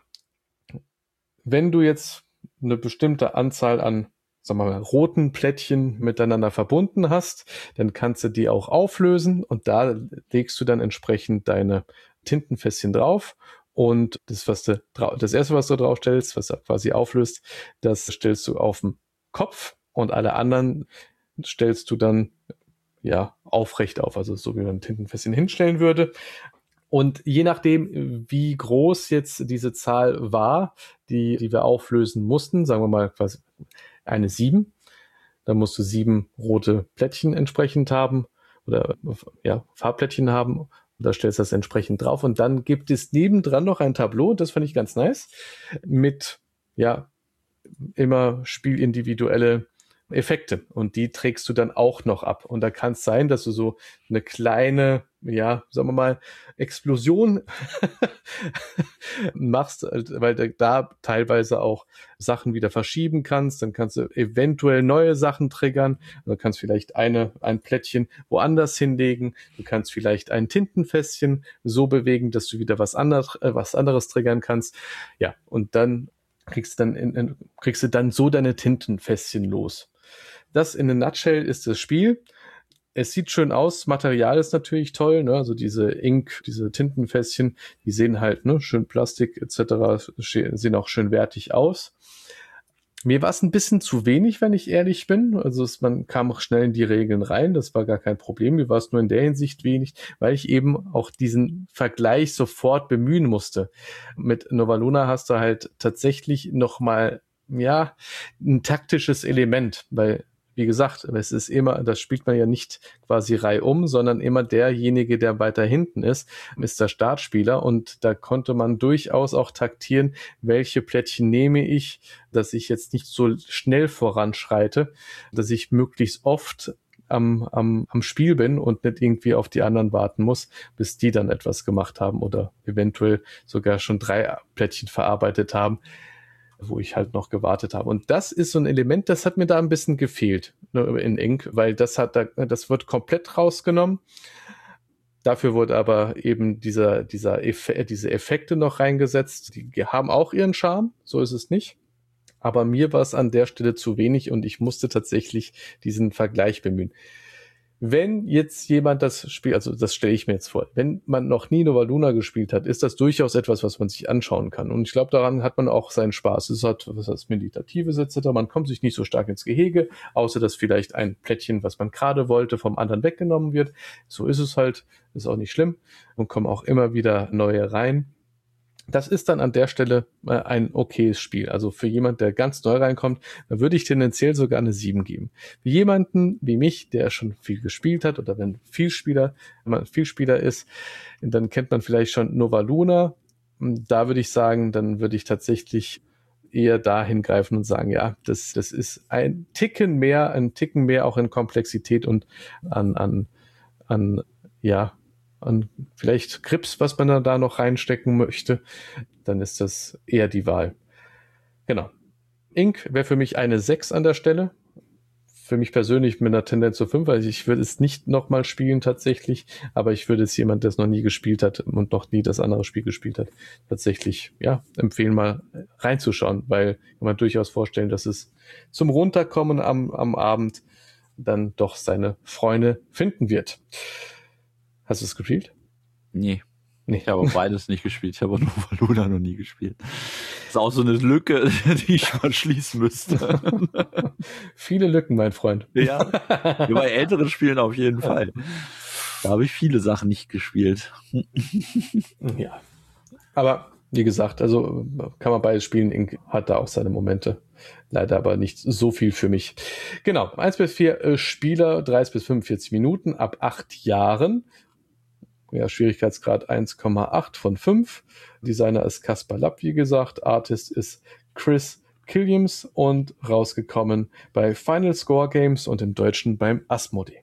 Wenn du jetzt eine bestimmte Anzahl an, sagen wir mal, roten Plättchen miteinander verbunden hast, dann kannst du die auch auflösen, und da legst du dann entsprechend deine Tintenfässchen drauf, und das erste, was du draufstellst, was quasi auflöst, das stellst du auf den Kopf, und alle anderen stellst du dann aufrecht auf, also so wie man ein Tintenfässchen hinstellen würde. Und je nachdem, wie groß jetzt diese Zahl war, die wir auflösen mussten, sagen wir mal quasi eine 7, dann musst du 7 rote Plättchen entsprechend haben, oder Farbplättchen haben, und da stellst du das entsprechend drauf, und dann gibt es nebendran noch ein Tableau, das fand ich ganz nice, mit immer spielindividuelle Effekte, und die trägst du dann auch noch ab. Und da kann es sein, dass du so eine kleine, sagen wir mal, Explosion machst, weil du da teilweise auch Sachen wieder verschieben kannst. Dann kannst du eventuell neue Sachen triggern. Du kannst vielleicht ein Plättchen woanders hinlegen. Du kannst vielleicht ein Tintenfässchen so bewegen, dass du wieder was anderes triggern kannst. Ja, und dann kriegst du dann so deine Tintenfässchen los. Das in a nutshell ist das Spiel. Es sieht schön aus, Material ist natürlich toll, ne? Also diese Tintenfässchen, die sehen halt schön Plastik etc., sehen auch schön wertig aus. Mir war es ein bisschen zu wenig, wenn ich ehrlich bin. Also man kam auch schnell in die Regeln rein, das war gar kein Problem. Mir war es nur in der Hinsicht wenig, weil ich eben auch diesen Vergleich sofort bemühen musste. Mit Nova Luna hast du halt tatsächlich nochmal ein taktisches Element, weil, wie gesagt, es ist immer, das spielt man ja nicht quasi reihum, sondern immer derjenige, der weiter hinten ist der Startspieler, und da konnte man durchaus auch taktieren, welche Plättchen nehme ich, dass ich jetzt nicht so schnell voranschreite, dass ich möglichst oft am Spiel bin und nicht irgendwie auf die anderen warten muss, bis die dann etwas gemacht haben oder eventuell sogar schon 3 Plättchen verarbeitet haben, wo ich halt noch gewartet habe. Und das ist so ein Element, das hat mir da ein bisschen gefehlt in Ink, weil das wird komplett rausgenommen. Dafür wurde aber eben diese Effekte noch reingesetzt. Die haben auch ihren Charme, so ist es nicht. Aber mir war es an der Stelle zu wenig und ich musste tatsächlich diesen Vergleich bemühen. Wenn jetzt jemand das Spiel, also das stelle ich mir jetzt vor, wenn man noch nie Nova Luna gespielt hat, ist das durchaus etwas, was man sich anschauen kann. Und ich glaube, daran hat man auch seinen Spaß. Es hat was Meditatives etc. Man kommt sich nicht so stark ins Gehege, außer dass vielleicht ein Plättchen, was man gerade wollte, vom anderen weggenommen wird. So ist es halt, ist auch nicht schlimm und kommen auch immer wieder neue rein. Das ist dann an der Stelle ein okayes Spiel. Also für jemand, der ganz neu reinkommt, da würde ich tendenziell sogar eine 7 geben. Für jemanden wie mich, der schon viel gespielt hat oder wenn man Vielspieler ist, dann kennt man vielleicht schon Nova Luna. Da würde ich sagen, dann würde ich tatsächlich eher dahin greifen und sagen, ja, das ist ein Ticken mehr auch in Komplexität und an vielleicht Grips, was man da noch reinstecken möchte, dann ist das eher die Wahl. Genau. Ink wäre für mich eine 6 an der Stelle. Für mich persönlich mit einer Tendenz zu 5, weil ich würde es nicht nochmal spielen tatsächlich, aber ich würde es jemand, der es noch nie gespielt hat und noch nie das andere Spiel gespielt hat, tatsächlich empfehlen, mal reinzuschauen, weil kann man durchaus vorstellen, dass es zum Runterkommen am Abend dann doch seine Freunde finden wird. Hast du es gespielt? Nee. Ich habe beides nicht gespielt. Ich habe Nova Luna noch nie gespielt. Das ist auch so eine Lücke, die ich mal schließen müsste. Viele Lücken, mein Freund. Ja, bei älteren Spielen auf jeden Fall. Da habe ich viele Sachen nicht gespielt. Ja. Aber wie gesagt, also kann man beides spielen. Ink hat da auch seine Momente. Leider aber nicht so viel für mich. Genau, 1-4 Spieler, 30-45 Minuten, ab 8 Jahren. Ja, Schwierigkeitsgrad 1,8 von 5. Designer ist Kaspar Lapp, wie gesagt. Artist ist Chris Killiams und rausgekommen bei Final Score Games und im Deutschen beim Asmodee.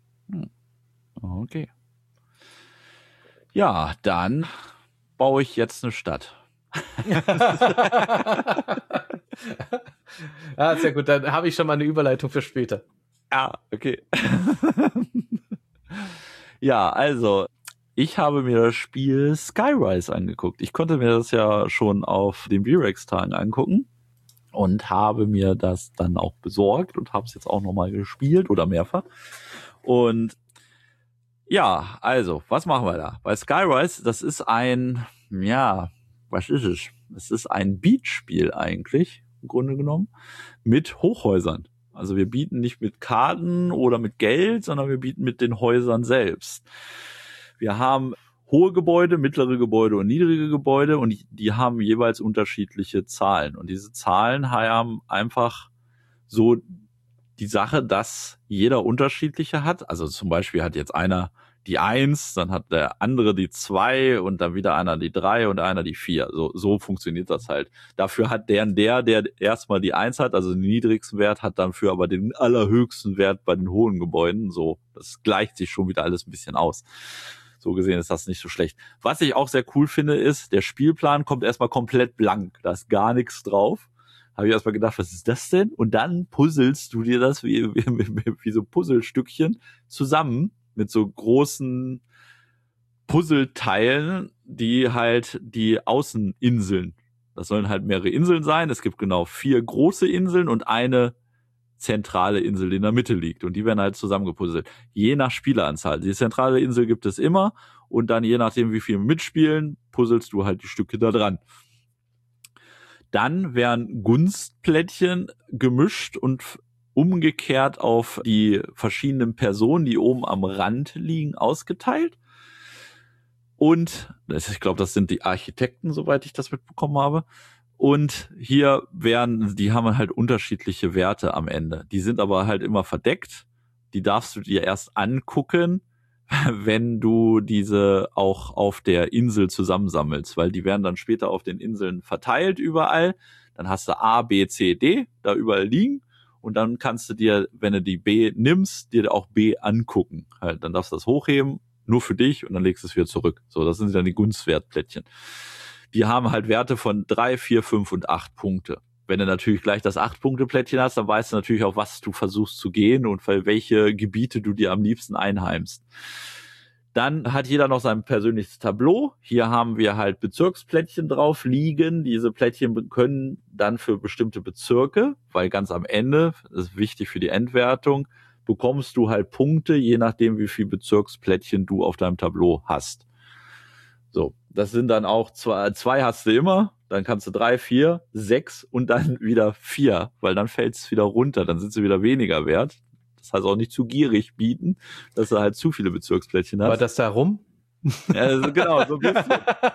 Okay. Ja, dann baue ich jetzt eine Stadt. Sehr gut. Dann habe ich schon mal eine Überleitung für später. Ja, okay. Ja, also ich habe mir das Spiel Skyrise angeguckt. Ich konnte mir das ja schon auf den V-Rex-Tagen angucken und habe mir das dann auch besorgt und habe es jetzt auch nochmal gespielt oder mehrfach. Und ja, also, was machen wir da? Bei Skyrise, das ist was ist es? Es ist ein Beatspiel eigentlich, im Grunde genommen, mit Hochhäusern. Also wir bieten nicht mit Karten oder mit Geld, sondern wir bieten mit den Häusern selbst. Wir haben hohe Gebäude, mittlere Gebäude und niedrige Gebäude und die haben jeweils unterschiedliche Zahlen. Und diese Zahlen haben einfach so die Sache, dass jeder unterschiedliche hat. Also zum Beispiel hat jetzt einer die 1, dann hat der andere die 2 und dann wieder einer die 3 und einer die 4. So funktioniert das halt. Dafür hat der erstmal die 1 hat, also den niedrigsten Wert, hat dafür aber den allerhöchsten Wert bei den hohen Gebäuden. So, das gleicht sich schon wieder alles ein bisschen aus. So gesehen ist das nicht so schlecht. Was ich auch sehr cool finde, ist, der Spielplan kommt erstmal komplett blank. Da ist gar nichts drauf. Habe ich erstmal gedacht, was ist das denn? Und dann puzzelst du dir das wie so Puzzlestückchen zusammen mit so großen Puzzleteilen, die halt die Außeninseln. Das sollen halt mehrere Inseln sein. Es gibt genau 4 große Inseln und eine zentrale Insel, die in der Mitte liegt. Und die werden halt zusammengepuzzelt. Je nach Spieleranzahl. Die zentrale Insel gibt es immer. Und dann je nachdem, wie viel mitspielen, puzzelst du halt die Stücke da dran. Dann werden Gunstplättchen gemischt und umgekehrt auf die verschiedenen Personen, die oben am Rand liegen, ausgeteilt. Und ich glaube, das sind die Architekten, soweit ich das mitbekommen habe. Und hier die haben halt unterschiedliche Werte am Ende. Die sind aber halt immer verdeckt. Die darfst du dir erst angucken, wenn du diese auch auf der Insel zusammensammelst, weil die werden dann später auf den Inseln verteilt überall. Dann hast du A, B, C, D da überall liegen. Und dann kannst du dir, wenn du die B nimmst, dir auch B angucken. Halt, dann darfst du das hochheben, nur für dich, und dann legst du es wieder zurück. So, das sind dann die Gunstwertplättchen. Die haben halt Werte von 3, 4, 5 und 8 Punkte. Wenn du natürlich gleich das 8-Punkte-Plättchen hast, dann weißt du natürlich auch, was du versuchst zu gehen und welche Gebiete du dir am liebsten einheimst. Dann hat jeder noch sein persönliches Tableau. Hier haben wir halt Bezirksplättchen drauf liegen. Diese Plättchen können dann für bestimmte Bezirke, weil ganz am Ende, das ist wichtig für die Endwertung, bekommst du halt Punkte, je nachdem, wie viel Bezirksplättchen du auf deinem Tableau hast. So, das sind dann auch zwei hast du immer, dann kannst du 3, 4, 6 und dann wieder 4, weil dann fällt es wieder runter, dann sind sie wieder weniger wert. Das heißt auch nicht zu gierig bieten, dass du halt zu viele Bezirksplättchen hast. War das da rum? Ja, also genau, so ein bisschen.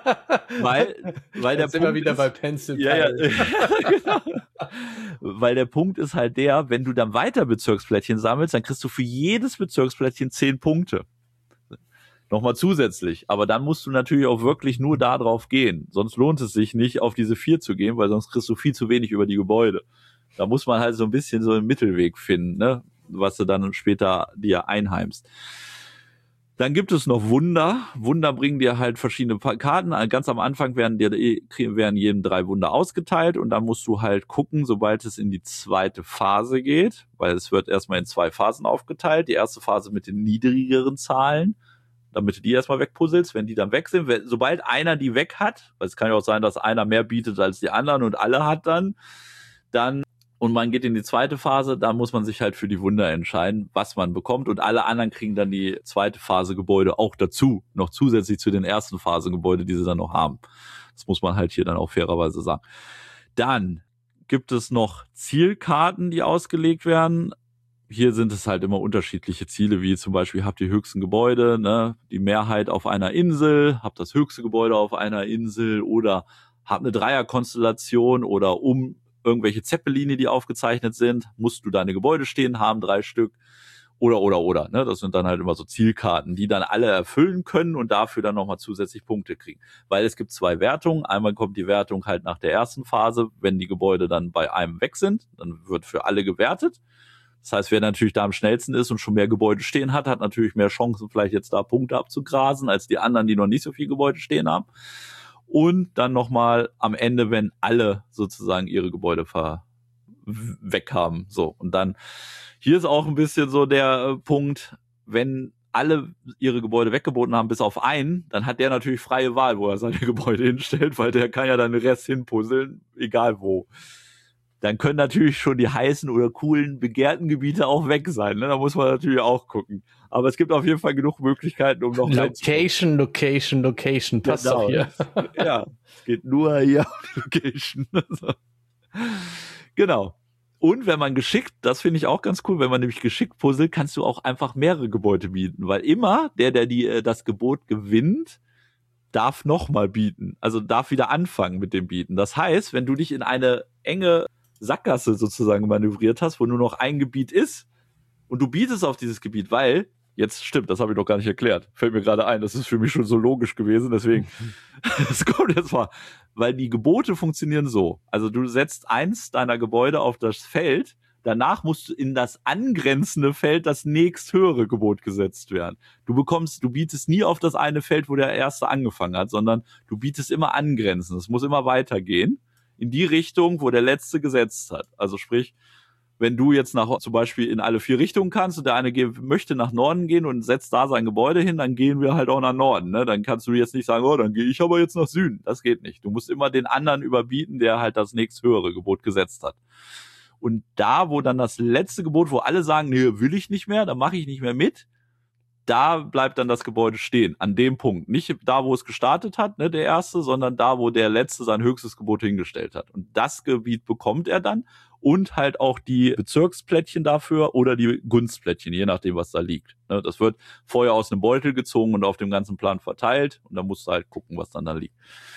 Weil der Punkt immer wieder ist, bei Pencil. Ja, genau. Weil der Punkt ist halt der, wenn du dann weiter Bezirksplättchen sammelst, dann kriegst du für jedes Bezirksplättchen 10 Punkte. Nochmal zusätzlich. Aber dann musst du natürlich auch wirklich nur da drauf gehen. Sonst lohnt es sich nicht, auf diese 4 zu gehen, weil sonst kriegst du viel zu wenig über die Gebäude. Da muss man halt so ein bisschen so einen Mittelweg finden, ne? Was du dann später dir einheimst. Dann gibt es noch Wunder. Wunder bringen dir halt verschiedene Karten. Ganz am Anfang werden jedem 3 Wunder ausgeteilt und dann musst du halt gucken, sobald es in die zweite Phase geht, weil es wird erstmal in 2 Phasen aufgeteilt. Die erste Phase mit den niedrigeren Zahlen, damit du die erstmal wegpuzzelst. Wenn die dann weg sind, sobald einer die weg hat, weil es kann ja auch sein, dass einer mehr bietet als die anderen und alle hat dann und man geht in die zweite Phase, da muss man sich halt für die Wunder entscheiden, was man bekommt. Und alle anderen kriegen dann die zweite Phase Gebäude auch dazu, noch zusätzlich zu den ersten Phase Gebäude, die sie dann noch haben. Das muss man halt hier dann auch fairerweise sagen. Dann gibt es noch Zielkarten, die ausgelegt werden. Hier sind es halt immer unterschiedliche Ziele, wie zum Beispiel habt ihr höchsten Gebäude, ne, die Mehrheit auf einer Insel, habt das höchste Gebäude auf einer Insel oder habt eine Dreierkonstellation oder irgendwelche Zeppeline, die aufgezeichnet sind, musst du deine Gebäude stehen haben, 3 Stück oder, ne? Das sind dann halt immer so Zielkarten, die dann alle erfüllen können und dafür dann nochmal zusätzlich Punkte kriegen. Weil es gibt 2 Wertungen. Einmal kommt die Wertung halt nach der ersten Phase, wenn die Gebäude dann bei einem weg sind, dann wird für alle gewertet. Das heißt, wer natürlich da am schnellsten ist und schon mehr Gebäude stehen hat, hat natürlich mehr Chancen, vielleicht jetzt da Punkte abzugrasen, als die anderen, die noch nicht so viel Gebäude stehen haben. Und dann nochmal am Ende, wenn alle sozusagen ihre Gebäude weg haben. So, und dann, hier ist auch ein bisschen so der Punkt, wenn alle ihre Gebäude weggeboten haben, bis auf einen, dann hat der natürlich freie Wahl, wo er seine Gebäude hinstellt, weil der kann ja dann den Rest hinpuzzeln, egal wo. Dann können natürlich schon die heißen oder coolen, begehrten Gebiete auch weg sein. Ne? Da muss man natürlich auch gucken. Aber es gibt auf jeden Fall genug Möglichkeiten, um noch Location. Passt genau. doch hier. Ja, es geht nur hier auf Location. Genau. Und wenn man geschickt, das finde ich auch ganz cool, wenn man nämlich geschickt puzzelt, kannst du auch einfach mehrere Gebäude bieten. Weil immer der das Gebot gewinnt, darf nochmal bieten. Also darf wieder anfangen mit dem Bieten. Das heißt, wenn du dich in eine enge Sackgasse sozusagen manövriert hast, wo nur noch ein Gebiet ist und du bietest auf dieses Gebiet, weil, jetzt stimmt, das habe ich noch gar nicht erklärt, fällt mir gerade ein, das ist für mich schon so logisch gewesen, deswegen, das kommt jetzt mal, weil die Gebote funktionieren so, also du setzt eins deiner Gebäude auf das Feld, danach musst du in das angrenzende Feld das nächsthöhere Gebot gesetzt werden. Du bietest nie auf das eine Feld, wo der erste angefangen hat, sondern du bietest immer angrenzend, es muss immer weitergehen in die Richtung, wo der letzte gesetzt hat. Also sprich, wenn du jetzt zum Beispiel in alle 4 Richtungen kannst und der eine möchte nach Norden gehen und setzt da sein Gebäude hin, dann gehen wir halt auch nach Norden. Ne? Dann kannst du jetzt nicht sagen, oh, dann gehe ich aber jetzt nach Süden. Das geht nicht. Du musst immer den anderen überbieten, der halt das nächsthöhere Gebot gesetzt hat. Und da, wo dann das letzte Gebot, wo alle sagen, nee, will ich nicht mehr, da mache ich nicht mehr mit, da bleibt dann das Gebäude stehen, an dem Punkt. Nicht da, wo es gestartet hat, ne, der erste, sondern da, wo der letzte sein höchstes Gebot hingestellt hat. Und das Gebiet bekommt er dann und halt auch die Bezirksplättchen dafür oder die Gunstplättchen, je nachdem, was da liegt. Ne, das wird vorher aus einem Beutel gezogen und auf dem ganzen Plan verteilt und dann musst du halt gucken, was dann da liegt.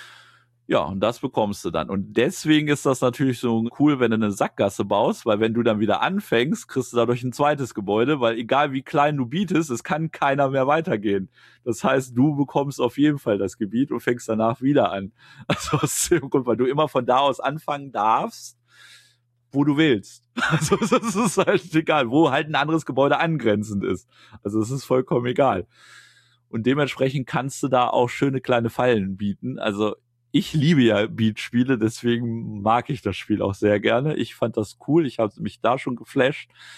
Ja, und das bekommst du dann. Und deswegen ist das natürlich so cool, wenn du eine Sackgasse baust, weil wenn du dann wieder anfängst, kriegst du dadurch ein zweites Gebäude, weil egal wie klein du bietest, es kann keiner mehr weitergehen. Das heißt, du bekommst auf jeden Fall das Gebiet und fängst danach wieder an. Also aus dem Grund, weil du immer von da aus anfangen darfst, wo du willst. Also das ist halt egal, wo halt ein anderes Gebäude angrenzend ist. Also es ist vollkommen egal. Und dementsprechend kannst du da auch schöne kleine Fallen bieten. Also ich liebe ja Beat-Spiele, deswegen mag ich das Spiel auch sehr gerne. Ich fand das cool, ich habe mich da schon geflasht.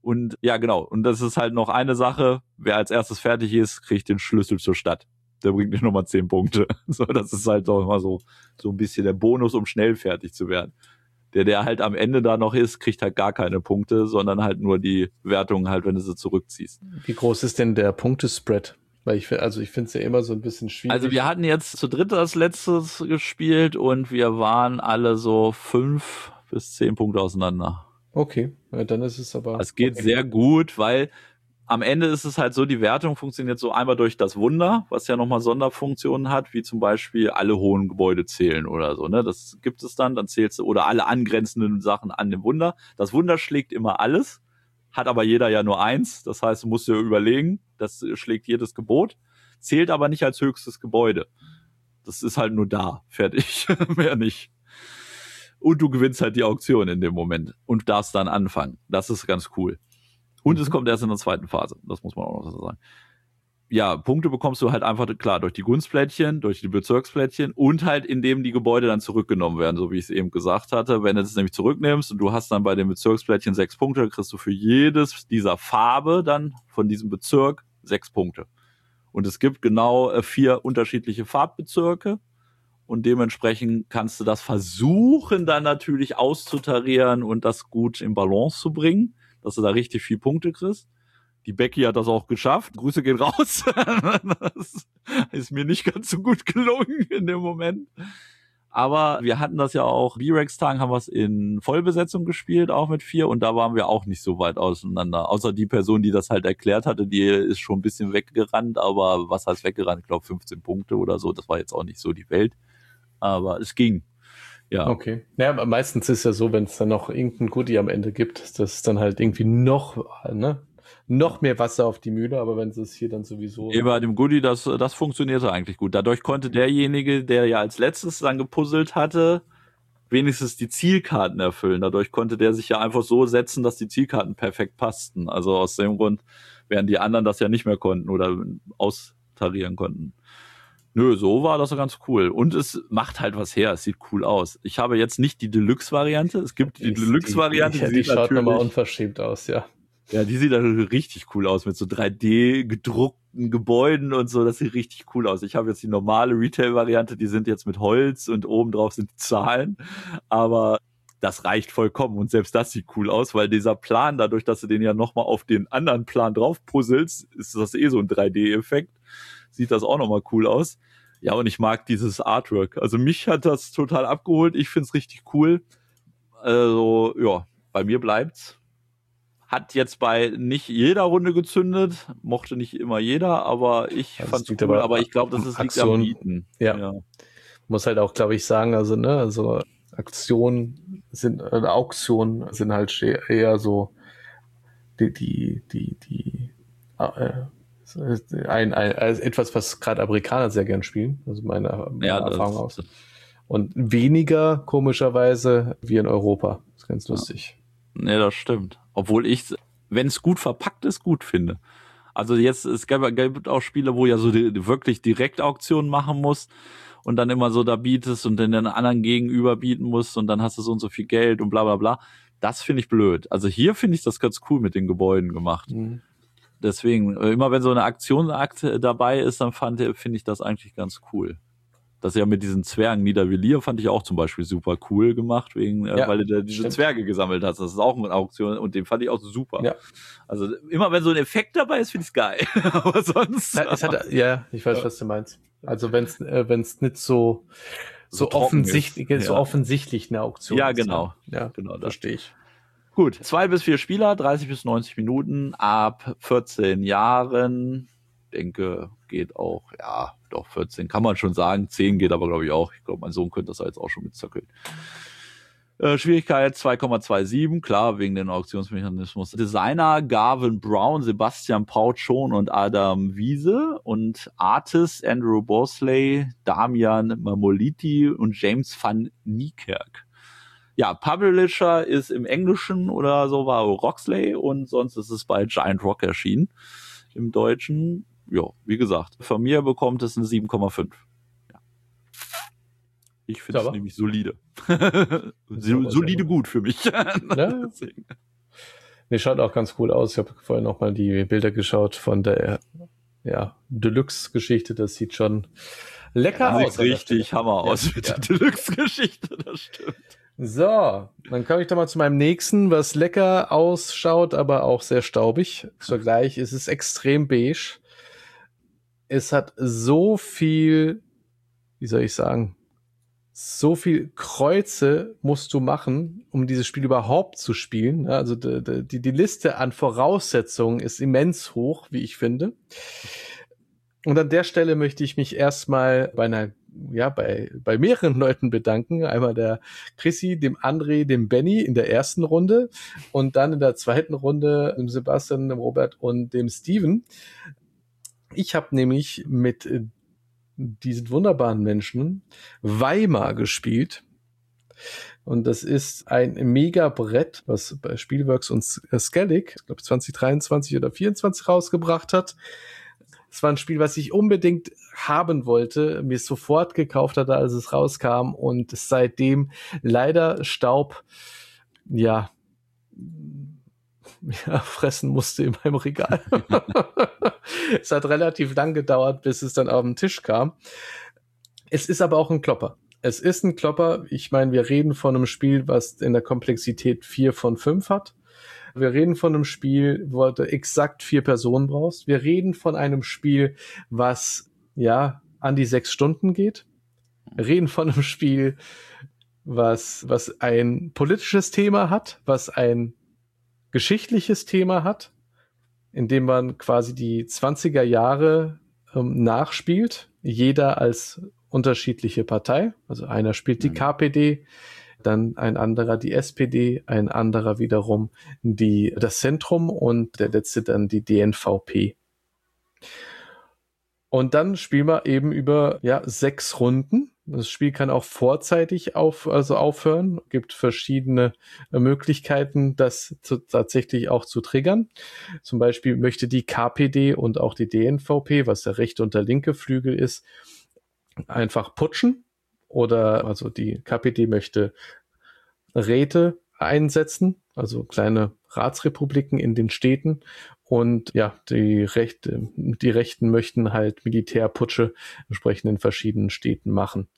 Und ja, genau. Und das ist halt noch eine Sache. Wer als erstes fertig ist, kriegt den Schlüssel zur Stadt. Der bringt nicht nochmal 10 Punkte. So, das ist halt auch immer so ein bisschen der Bonus, um schnell fertig zu werden. Der halt am Ende da noch ist, kriegt halt gar keine Punkte, sondern halt nur die Wertung halt, wenn du sie zurückziehst. Wie groß ist denn der Punktespread? Weil ich finde es ja immer so ein bisschen schwierig. Also wir hatten jetzt zu dritt als letztes gespielt und wir waren alle so 5 bis 10 Punkte auseinander. Okay, ja, dann ist es aber... Es geht sehr gut, weil am Ende ist es halt so, die Wertung funktioniert so einmal durch das Wunder, was ja nochmal Sonderfunktionen hat, wie zum Beispiel alle hohen Gebäude zählen oder so, ne? Das gibt es dann zählst du, oder alle angrenzenden Sachen an dem Wunder. Das Wunder schlägt immer alles, hat aber jeder ja nur 1, das heißt, du musst dir überlegen, das schlägt jedes Gebot, zählt aber nicht als höchstes Gebäude. Das ist halt nur da, fertig, mehr nicht. Und du gewinnst halt die Auktion in dem Moment und darfst dann anfangen. Das ist ganz cool. Und es kommt erst in der zweiten Phase. Das muss man auch noch so sagen. Ja, Punkte bekommst du halt einfach, klar, durch die Gunstplättchen, durch die Bezirksplättchen und halt, indem die Gebäude dann zurückgenommen werden, so wie ich es eben gesagt hatte. Wenn du es nämlich zurücknimmst und du hast dann bei den Bezirksplättchen 6 Punkte, dann kriegst du für jedes dieser Farbe dann von diesem Bezirk 6 Punkte. Und es gibt genau 4 unterschiedliche Farbbezirke. Und dementsprechend kannst du das versuchen, dann natürlich auszutarieren und das gut in Balance zu bringen, dass du da richtig viel Punkte kriegst. Die Becky hat das auch geschafft. Grüße gehen raus. Das ist mir nicht ganz so gut gelungen in dem Moment. Aber wir hatten das ja auch, B-Rex-Tagen haben wir es in Vollbesetzung gespielt, auch mit 4. Und da waren wir auch nicht so weit auseinander. Außer die Person, die das halt erklärt hatte, die ist schon ein bisschen weggerannt. Aber was heißt weggerannt? Ich glaube 15 Punkte oder so. Das war jetzt auch nicht so die Welt. Aber es ging. Ja. Okay. Ja, aber meistens ist ja so, wenn es dann noch irgendein Goodie am Ende gibt, dass es dann halt irgendwie noch mehr Wasser auf die Mühle, aber wenn es hier dann sowieso... Bei dem Goodie, das funktionierte eigentlich gut. Dadurch konnte derjenige, der ja als letztes dann gepuzzelt hatte, wenigstens die Zielkarten erfüllen. Dadurch konnte der sich ja einfach so setzen, dass die Zielkarten perfekt passten. Also aus dem Grund, während die anderen das ja nicht mehr konnten oder austarieren konnten. Nö, so war das ganz cool. Und es macht halt was her. Es sieht cool aus. Ich habe jetzt nicht die Deluxe-Variante. Es gibt die Deluxe-Variante. Die schaut nochmal unverschämt aus, ja. Ja, die sieht natürlich richtig cool aus mit so 3D gedruckten Gebäuden und so. Das sieht richtig cool aus. Ich habe jetzt die normale Retail-Variante. Die sind jetzt mit Holz und oben drauf sind die Zahlen. Aber das reicht vollkommen. Und selbst das sieht cool aus, weil dieser Plan, dadurch, dass du den ja nochmal auf den anderen Plan drauf puzzelst, ist das so ein 3D-Effekt. Sieht das auch nochmal cool aus. Ja, und ich mag dieses Artwork. Also mich hat das total abgeholt. Ich find's richtig cool. Also, ja, bei mir bleibt's. Hat jetzt bei nicht jeder Runde gezündet. Mochte nicht immer jeder, aber ich fand's cool. Aber ich glaube, liegt am Bieten. Ja. Muss halt auch, glaube ich, sagen, also Auktionen sind halt eher so etwas, was gerade Amerikaner sehr gern spielen, also meine Erfahrung aus. Und weniger, komischerweise, wie in Europa. Das ist ganz lustig. Nee, das stimmt. Obwohl ich, wenn es gut verpackt ist, gut finde. Also jetzt, es gibt auch Spiele, wo ja so wirklich Direktauktionen machen musst und dann immer so da bietest und dann den anderen gegenüber bieten musst und dann hast du so und so viel Geld und bla bla bla. Das finde ich blöd. Also hier finde ich das ganz cool mit den Gebäuden gemacht. Mhm. Deswegen, immer wenn so eine Aktionsakt dabei ist, dann finde ich das eigentlich ganz cool. Das ja mit diesen Zwergen Niedervilliers fand ich auch zum Beispiel super cool gemacht, weil du diese Zwerge gesammelt hast. Das ist auch eine Auktion und den fand ich auch super. Ja. Also immer wenn so ein Effekt dabei ist, finde ich es geil. Aber sonst... ich weiß, was du meinst. Also wenn es nicht so offensichtlich eine Auktion ist. Ja, genau. Ja, genau, verstehe ich. Gut, 2 bis 4 Spieler, 30 bis 90 Minuten, ab 14 Jahren. Denke, geht auch, ja, doch 14 kann man schon sagen. 10 geht aber, glaube ich, auch. Ich glaube, mein Sohn könnte das jetzt auch schon mitzirkeln. Schwierigkeit 2,27, klar, wegen den Auktionsmechanismus. Designer Garvin Brown, Sebastian Pauchon und Adam Wiese und Artist Andrew Bosley, Damian Mamoliti und James van Niekerk. Ja, Publisher ist im Englischen oder so war Roxley und sonst ist es bei Giant Rock erschienen. Im Deutschen, ja, wie gesagt, von mir bekommt es eine 7,5. Ja. Ich finde es nämlich solide. Solide gut für mich. Ja. Nee, schaut auch ganz cool aus. Ich habe vorhin noch mal die Bilder geschaut von der Deluxe-Geschichte. Das sieht schon lecker aus. Sieht richtig Hammer aus mit der Deluxe-Geschichte, das stimmt. So, dann komme ich doch mal zu meinem nächsten, was lecker ausschaut, aber auch sehr staubig. Zugleich ist es extrem beige. Es hat so viel, wie soll ich sagen, so viel Kreuze musst du machen, um dieses Spiel überhaupt zu spielen. Also die Liste an Voraussetzungen ist immens hoch, wie ich finde. Und an der Stelle möchte ich mich erstmal bei mehreren Leuten bedanken. Einmal der Chrissy, dem André, dem Benny in der ersten Runde und dann in der zweiten Runde dem Sebastian, dem Robert und dem Steven. Ich habe nämlich mit diesen wunderbaren Menschen Weimar gespielt. Und das ist ein Mega-Brett, was bei Spielworks und Skellig, ich glaube 2023 oder 2024 rausgebracht hat. Es war ein Spiel, was ich unbedingt haben wollte, mir sofort gekauft hatte, als es rauskam und seitdem leider Staub, fressen musste in meinem Regal. Es hat relativ lang gedauert, bis es dann auf den Tisch kam. Es ist aber auch ein Klopper. Es ist ein Klopper. Ich meine, wir reden von einem Spiel, was in der Komplexität 4 von 5 hat. Wir reden von einem Spiel, wo du exakt 4 Personen brauchst. Wir reden von einem Spiel, was an die 6 Stunden geht. Wir reden von einem Spiel, was ein politisches Thema hat, was ein geschichtliches Thema hat, in dem man quasi die 20er Jahre nachspielt. Jeder als unterschiedliche Partei. Also einer spielt die KPD, dann ein anderer die SPD, ein anderer wiederum das Zentrum und der letzte dann die DNVP. Und dann spielen wir eben über 6 Runden. Das Spiel kann auch vorzeitig aufhören. Es gibt verschiedene Möglichkeiten, das tatsächlich auch zu triggern. Zum Beispiel möchte die KPD und auch die DNVP, was der rechte und der linke Flügel ist, einfach putschen. Oder also die KPD möchte Räte einsetzen, also kleine Ratsrepubliken in den Städten. Und die Rechten möchten halt Militärputsche entsprechend in verschiedenen Städten machen.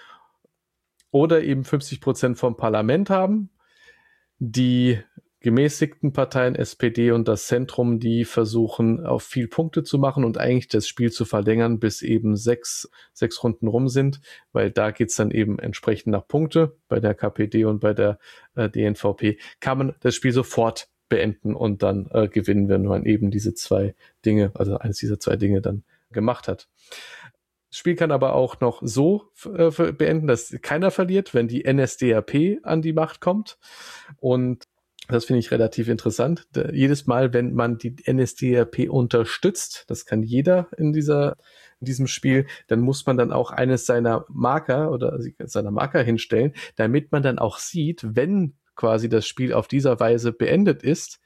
Oder eben 50% vom Parlament haben. Die gemäßigten Parteien, SPD und das Zentrum, die versuchen, auf viel Punkte zu machen und eigentlich das Spiel zu verlängern, bis eben 6 Runden rum sind, weil da geht's dann eben entsprechend nach Punkte. Bei der KPD und bei der DNVP kann man das Spiel sofort beenden und dann gewinnen, wenn man eben diese 2 Dinge, also eines dieser 2 Dinge dann gemacht hat. Das Spiel kann aber auch noch so beenden, dass keiner verliert, wenn die NSDAP an die Macht kommt. Und das finde ich relativ interessant. Jedes Mal, wenn man die NSDAP unterstützt, das kann jeder in diesem Spiel, dann muss man dann auch eines seiner Marker hinstellen, damit man dann auch sieht, wenn quasi das Spiel auf dieser Weise beendet ist,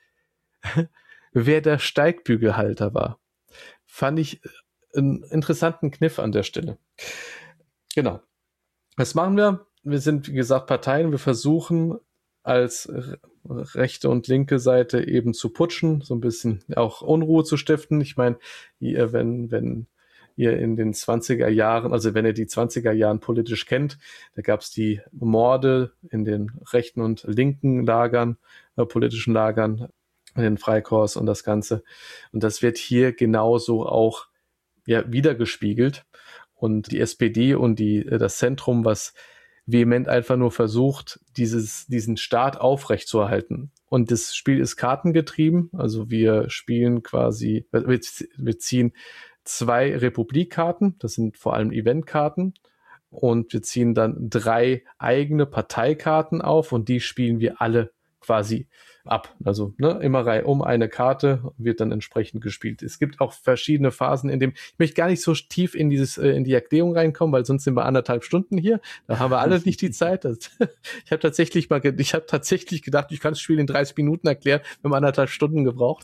wer der Steigbügelhalter war. Fand ich einen interessanten Kniff an der Stelle. Genau. Was machen wir? Wir sind, wie gesagt, Parteien. Wir versuchen als rechte und linke Seite eben zu putschen, so ein bisschen auch Unruhe zu stiften. Ich meine, wenn ihr in den 20er Jahren, also wenn ihr die 20er Jahren politisch kennt, da gab es die Morde in den rechten und linken Lagern, politischen Lagern, in den Freikorps und das Ganze. Und das wird hier genauso auch wiedergespiegelt. Und die SPD und das Zentrum, was vehement einfach nur versucht, diesen Staat aufrechtzuerhalten. Und das Spiel ist kartengetrieben, also wir spielen quasi, wir ziehen 2 Republikkarten, das sind vor allem Eventkarten, und wir ziehen dann 3 eigene Parteikarten auf und die spielen wir alle quasi ab. Also immer Reihe um eine Karte wird dann entsprechend gespielt. Es gibt auch verschiedene Phasen, ich möchte gar nicht so tief in die Erklärung reinkommen, weil sonst sind wir 1,5 Stunden hier. Da haben wir alle nicht die Zeit. Ich habe tatsächlich gedacht, ich kann das Spiel in 30 Minuten erklären. Wir haben 1,5 Stunden gebraucht.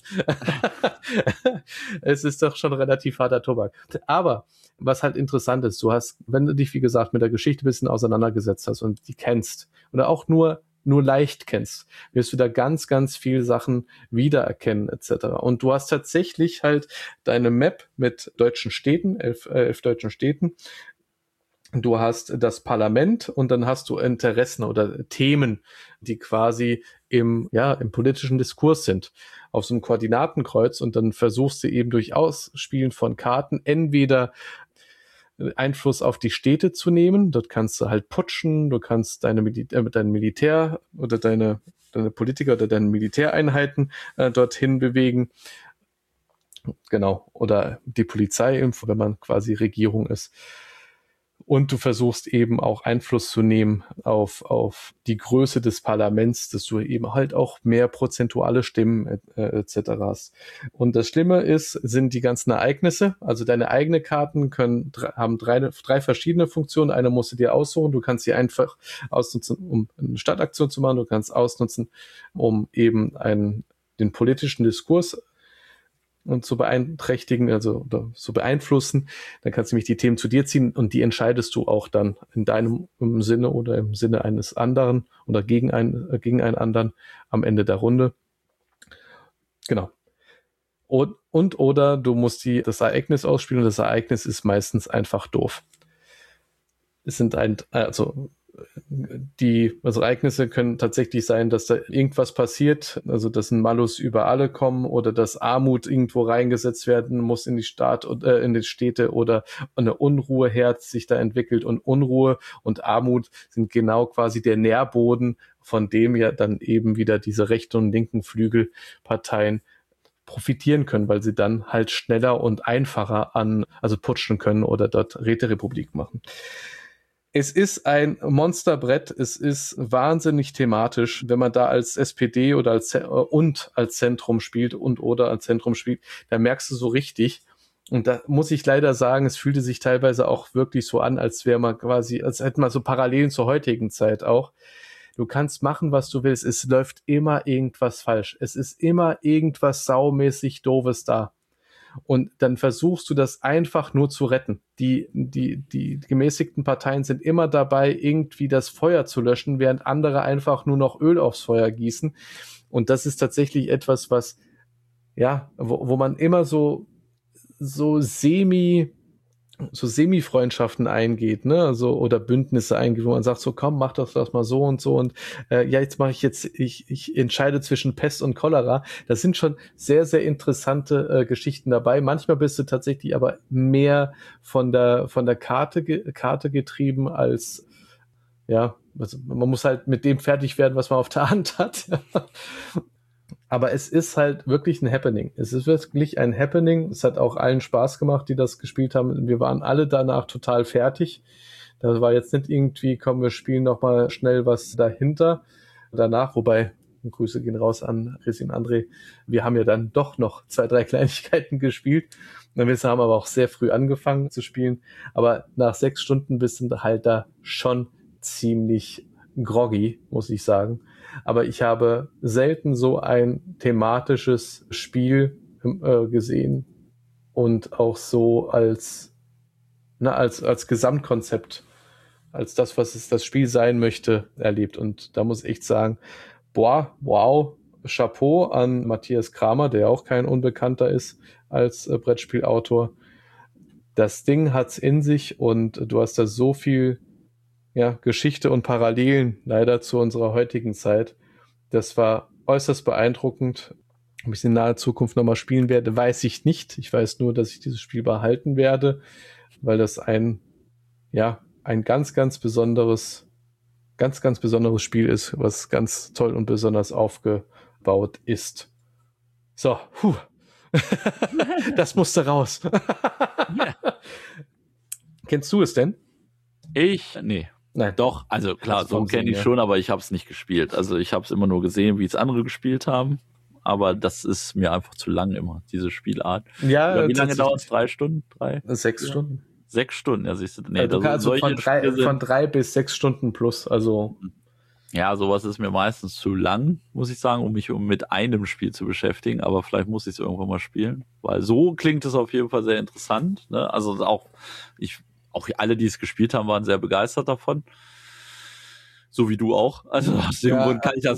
Es ist doch schon relativ harter Tobak. Aber was halt interessant ist, wenn du dich, wie gesagt, mit der Geschichte ein bisschen auseinandergesetzt hast und die kennst oder auch nur nur leicht kennst, wirst du da ganz, ganz viel Sachen wiedererkennen etc. Und du hast tatsächlich halt deine Map mit deutschen Städten, 11 deutschen Städten. Du hast das Parlament und dann hast du Interessen oder Themen, die quasi im politischen Diskurs sind, auf so einem Koordinatenkreuz, und dann versuchst du eben durch Ausspielen von Karten entweder Einfluss auf die Städte zu nehmen. Dort kannst du halt putschen, du kannst dein Militär oder deine Politiker oder deine Militäreinheiten dorthin bewegen. Genau. Oder die Polizei, wenn man quasi Regierung ist. Und du versuchst eben auch Einfluss zu nehmen auf die Größe des Parlaments, dass du eben halt auch mehr prozentuale Stimmen etc. hast. Und das Schlimme sind die ganzen Ereignisse. Also deine eigenen Karten haben drei verschiedene Funktionen. Eine musst du dir aussuchen. Du kannst sie einfach ausnutzen, um eine Stadtaktion zu machen. Du kannst ausnutzen, um eben den politischen Diskurs und zu beeinträchtigen, also zu beeinflussen. Dann kannst du nämlich die Themen zu dir ziehen und die entscheidest du auch dann in deinem Sinne oder im Sinne eines anderen oder gegen einen anderen am Ende der Runde. Genau. Oder du musst das Ereignis ausspielen, und das Ereignis ist meistens einfach doof. Es sind die Ereignisse können tatsächlich sein, dass da irgendwas passiert, also dass ein Malus über alle kommen oder dass Armut irgendwo reingesetzt werden muss in die Städte oder eine Unruheherd sich da entwickelt, und Unruhe und Armut sind genau quasi der Nährboden, von dem ja dann eben wieder diese rechten und linken Flügelparteien profitieren können, weil sie dann halt schneller und einfacher putschen können oder dort Räterepublik machen. Es ist ein Monsterbrett, es ist wahnsinnig thematisch, wenn man da als SPD oder als Zentrum spielt oder als Zentrum spielt, da merkst du so richtig. Und da muss ich leider sagen, es fühlte sich teilweise auch wirklich so an, als hätte man so Parallelen zur heutigen Zeit auch. Du kannst machen, was du willst, es läuft immer irgendwas falsch. Es ist immer irgendwas saumäßig Doofes da. Und dann versuchst du das einfach nur zu retten. Die gemäßigten Parteien sind immer dabei, irgendwie das Feuer zu löschen, während andere einfach nur noch Öl aufs Feuer gießen. Und das ist tatsächlich etwas, was, wo man immer so Semi-Freundschaften eingeht, ne, also, oder Bündnisse eingeht, wo man sagt, so komm, mach das mal so und so und ich entscheide zwischen Pest und Cholera. Das sind schon sehr, sehr interessante Geschichten dabei. Manchmal bist du tatsächlich aber mehr von der Karte getrieben als, also man muss halt mit dem fertig werden, was man auf der Hand hat. Aber es ist halt wirklich ein Happening. Es ist wirklich ein Happening. Es hat auch allen Spaß gemacht, die das gespielt haben. Wir waren alle danach total fertig. Da war jetzt nicht irgendwie, komm, wir spielen noch mal schnell was dahinter. Danach, wobei, Grüße gehen raus an Resin André. Wir haben ja dann doch noch 2, 3 Kleinigkeiten gespielt. Wir haben aber auch sehr früh angefangen zu spielen. Aber nach 6 Stunden bist du halt da schon ziemlich groggy, muss ich sagen. Aber ich habe selten so ein thematisches Spiel gesehen und auch so als Gesamtkonzept, als das, was es das Spiel sein möchte, erlebt. Und da muss ich echt sagen, wow, Chapeau an Matthias Kramer, der auch kein Unbekannter ist als Brettspielautor. Das Ding hat's in sich und du hast da so viel Geschichte und Parallelen leider zu unserer heutigen Zeit. Das war äußerst beeindruckend. Ob ich es in naher Zukunft nochmal spielen werde, weiß ich nicht. Ich weiß nur, dass ich dieses Spiel behalten werde, weil das ein ganz, ganz besonderes Spiel ist, was ganz toll und besonders aufgebaut ist. So, das musste raus. Kennst du es denn? Nee. Nein. Doch, also klar, so kenne ich schon, aber ich habe es nicht gespielt. Also ich habe es immer nur gesehen, wie es andere gespielt haben. Aber das ist mir einfach zu lang immer, diese Spielart. Ja, wie lange dauert es? 3 Stunden? 6 Stunden. 6 Stunden, ja, siehst du. Nee, also von 3 bis 6 Stunden plus, also. Ja, sowas ist mir meistens zu lang, muss ich sagen, um mich mit einem Spiel zu beschäftigen. Aber vielleicht muss ich es irgendwann mal spielen. Weil so klingt es auf jeden Fall sehr interessant. Ne? Also auch alle, die es gespielt haben, waren sehr begeistert davon. So wie du auch. Also aus dem Grund kann ich das,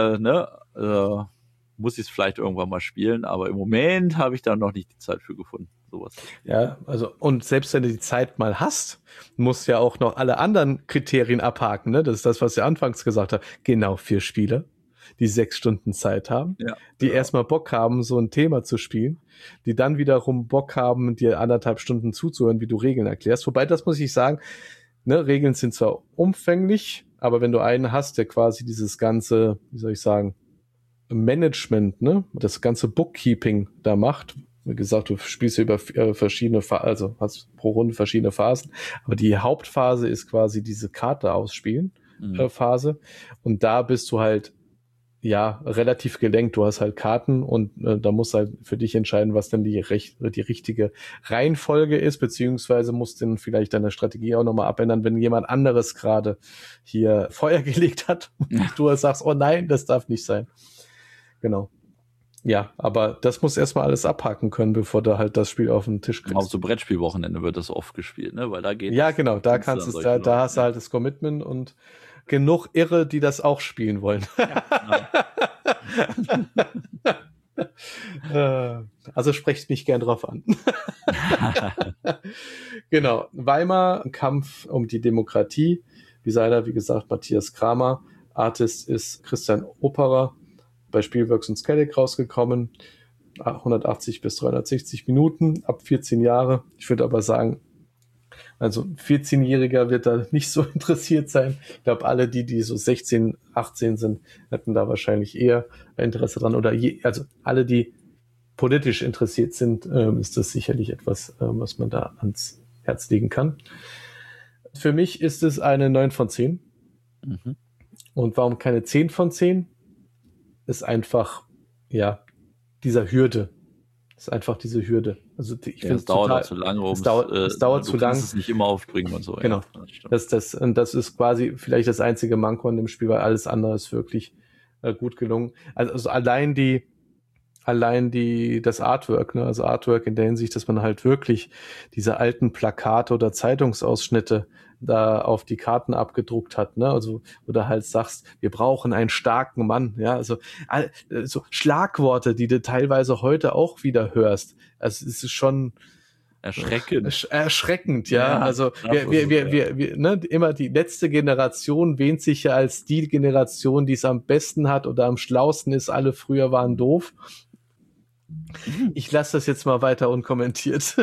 muss ich es vielleicht irgendwann mal spielen, aber im Moment habe ich da noch nicht die Zeit für gefunden, sowas. Ja, also, und selbst wenn du die Zeit mal hast, musst du ja auch noch alle anderen Kriterien abhaken, ne? Das ist das, was ich anfangs gesagt habe. Genau 4 Spieler, die 6 Stunden Zeit haben, die erstmal Bock haben, so ein Thema zu spielen, die dann wiederum Bock haben, dir 1,5 Stunden zuzuhören, wie du Regeln erklärst. Wobei, das muss ich sagen, ne, Regeln sind zwar umfänglich, aber wenn du einen hast, der quasi dieses ganze, wie soll ich sagen, Management, ne, das ganze Bookkeeping da macht. Wie gesagt, du spielst ja über verschiedene, also hast pro Runde verschiedene Phasen, aber die Hauptphase ist quasi diese Karte ausspielen Phase, und da bist du halt ja relativ gelenkt. Du hast halt Karten und da musst du halt für dich entscheiden, was denn die richtige Reihenfolge ist, beziehungsweise musst du dann vielleicht deine Strategie auch nochmal abändern, wenn jemand anderes gerade hier Feuer gelegt hat und du sagst, oh nein, das darf nicht sein. Genau. Ja, aber das muss erstmal alles abhaken können, bevor du halt das Spiel auf den Tisch kriegst. Auf so Brettspielwochenende wird das oft gespielt, ne? Weil da geht ja, genau, da kannst du es, da hast du halt das Commitment und genug Irre, die das auch spielen wollen. Ja, also sprecht mich gern drauf an. Genau, Weimar, ein Kampf um die Demokratie. Designer, wie gesagt, Matthias Kramer. Artist ist Christian Operer. Bei Spielworks und Skellig rausgekommen. 180 bis 360 Minuten, ab 14 Jahre. Ich würde aber sagen, also ein 14-Jähriger wird da nicht so interessiert sein. Ich glaube, alle, die so 16, 18 sind, hätten da wahrscheinlich eher Interesse dran. Oder also alle, die politisch interessiert sind, ist das sicherlich etwas, was man da ans Herz legen kann. Für mich ist es eine 9 von 10. Mhm. Und warum keine 10 von 10? Ist einfach, ja, dieser Hürde. Ist einfach diese Hürde. Also ich finde es dauert zu lange, es dauert zu lang. Du kannst es nicht immer aufbringen und so. Genau. Ja, das ist quasi vielleicht das einzige Manko an dem Spiel, weil alles andere ist wirklich gut gelungen. Also allein das Artwork, ne? Also Artwork in der Hinsicht, dass man halt wirklich diese alten Plakate oder Zeitungsausschnitte da auf die Karten abgedruckt hat, ne? Also, oder halt sagst, wir brauchen einen starken Mann, ja? Also, so Schlagworte, die du teilweise heute auch wieder hörst. Also, es ist schon erschreckend, ja. Also, wir, ne? Immer die letzte Generation wähnt sich ja als die Generation, die es am besten hat oder am schlausten ist. Alle früher waren doof. Ich lasse das jetzt mal weiter unkommentiert.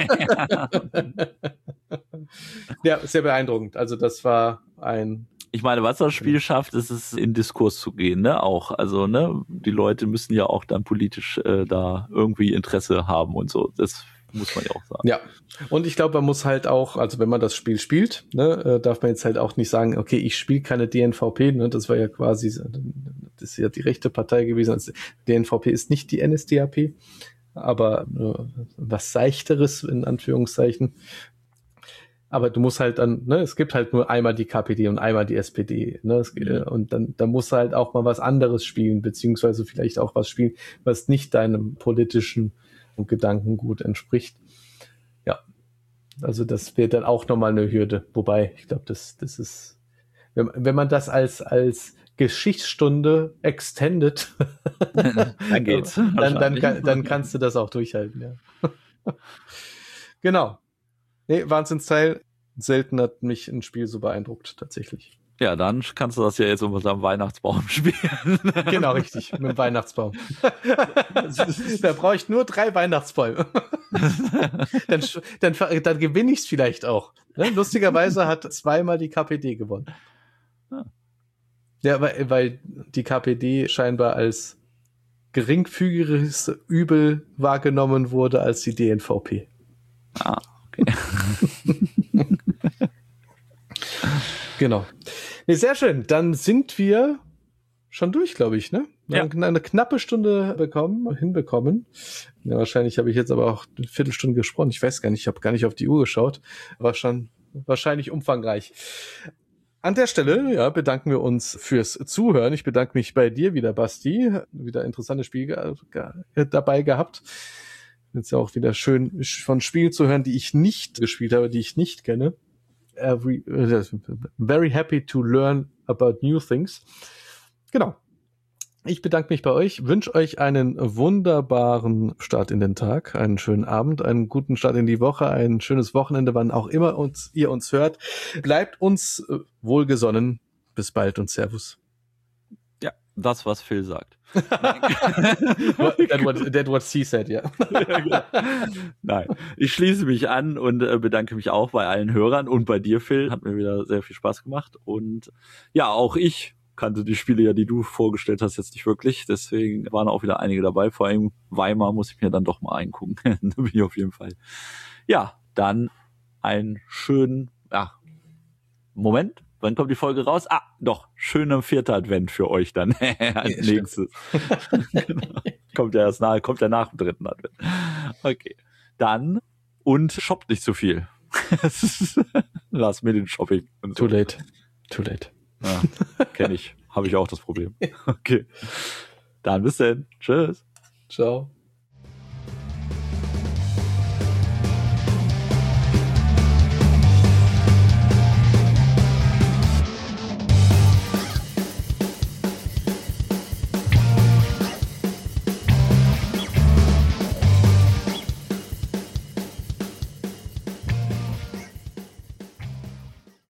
Ja, sehr beeindruckend. Also das war ich meine, was das Spiel schafft, ist es, in Diskurs zu gehen, ne? Auch, also, ne? Die Leute müssen ja auch dann politisch da irgendwie Interesse haben und so. Das muss man ja auch sagen. Ja, und ich glaube, man muss halt auch, also wenn man das Spiel spielt, ne, darf man jetzt halt auch nicht sagen, okay, ich spiele keine DNVP, ne? Das war ja quasi, das ist ja die rechte Partei gewesen. Also DNVP ist nicht die NSDAP, aber was Seichteres in Anführungszeichen. Aber du musst halt dann, ne, es gibt halt nur einmal die KPD und einmal die SPD, ne, und dann musst du halt auch mal was anderes spielen, beziehungsweise vielleicht auch was spielen, was nicht deinem politischen Gedankengut entspricht. Ja, also das wäre dann auch nochmal eine Hürde, wobei, ich glaube, das ist, wenn man das als Geschichtsstunde extended, dann geht's. Dann kannst du das auch durchhalten, ja. Genau. Nee, Wahnsinnsteil. Selten hat mich ein Spiel so beeindruckt, tatsächlich. Ja, dann kannst du das ja jetzt unter dem Weihnachtsbaum spielen. Genau, richtig, mit dem Weihnachtsbaum. Da brauche ich nur 3 Weihnachtsbäume. Dann gewinne ich es vielleicht auch. Ne? Lustigerweise hat 2-mal die KPD gewonnen. Ja, weil die KPD scheinbar als geringfügigeres Übel wahrgenommen wurde als die DNVP. Ah, okay. Genau. Nee, sehr schön. Dann sind wir schon durch, glaube ich, ne? Ja. Eine knappe Stunde hinbekommen. Ja, wahrscheinlich habe ich jetzt aber auch eine Viertelstunde gesprochen. Ich weiß gar nicht, ich habe gar nicht auf die Uhr geschaut. War schon wahrscheinlich umfangreich. An der Stelle, ja, bedanken wir uns fürs Zuhören. Ich bedanke mich bei dir wieder, Basti. Wieder interessantes Spiel dabei gehabt. Jetzt ja auch wieder schön von Spielen zu hören, die ich nicht gespielt habe, die ich nicht kenne. Very happy to learn about new things. Genau. Ich bedanke mich bei euch, wünsche euch einen wunderbaren Start in den Tag, einen schönen Abend, einen guten Start in die Woche, ein schönes Wochenende, wann auch immer ihr uns hört. Bleibt uns wohlgesonnen. Bis bald und Servus. Ja, das, was Phil sagt. That what she said, ja. Nein, ich schließe mich an und bedanke mich auch bei allen Hörern und bei dir, Phil. Hat mir wieder sehr viel Spaß gemacht. Und ja, auch ich kannte die Spiele ja, die du vorgestellt hast, jetzt nicht wirklich. Deswegen waren auch wieder einige dabei. Vor allem Weimar muss ich mir dann doch mal angucken. Da bin ich auf jeden Fall. Ja, dann einen schönen, Moment. Wann kommt die Folge raus? Doch, schöner 4. Advent für euch dann als nächstes. Genau. Kommt ja nach dem 3. Advent. Okay. Dann, und shoppt nicht so viel. Lass mir den Shopping. Und so. Too late. Ja, kenne ich. Habe ich auch das Problem. Okay. Dann bis dann. Tschüss. Ciao.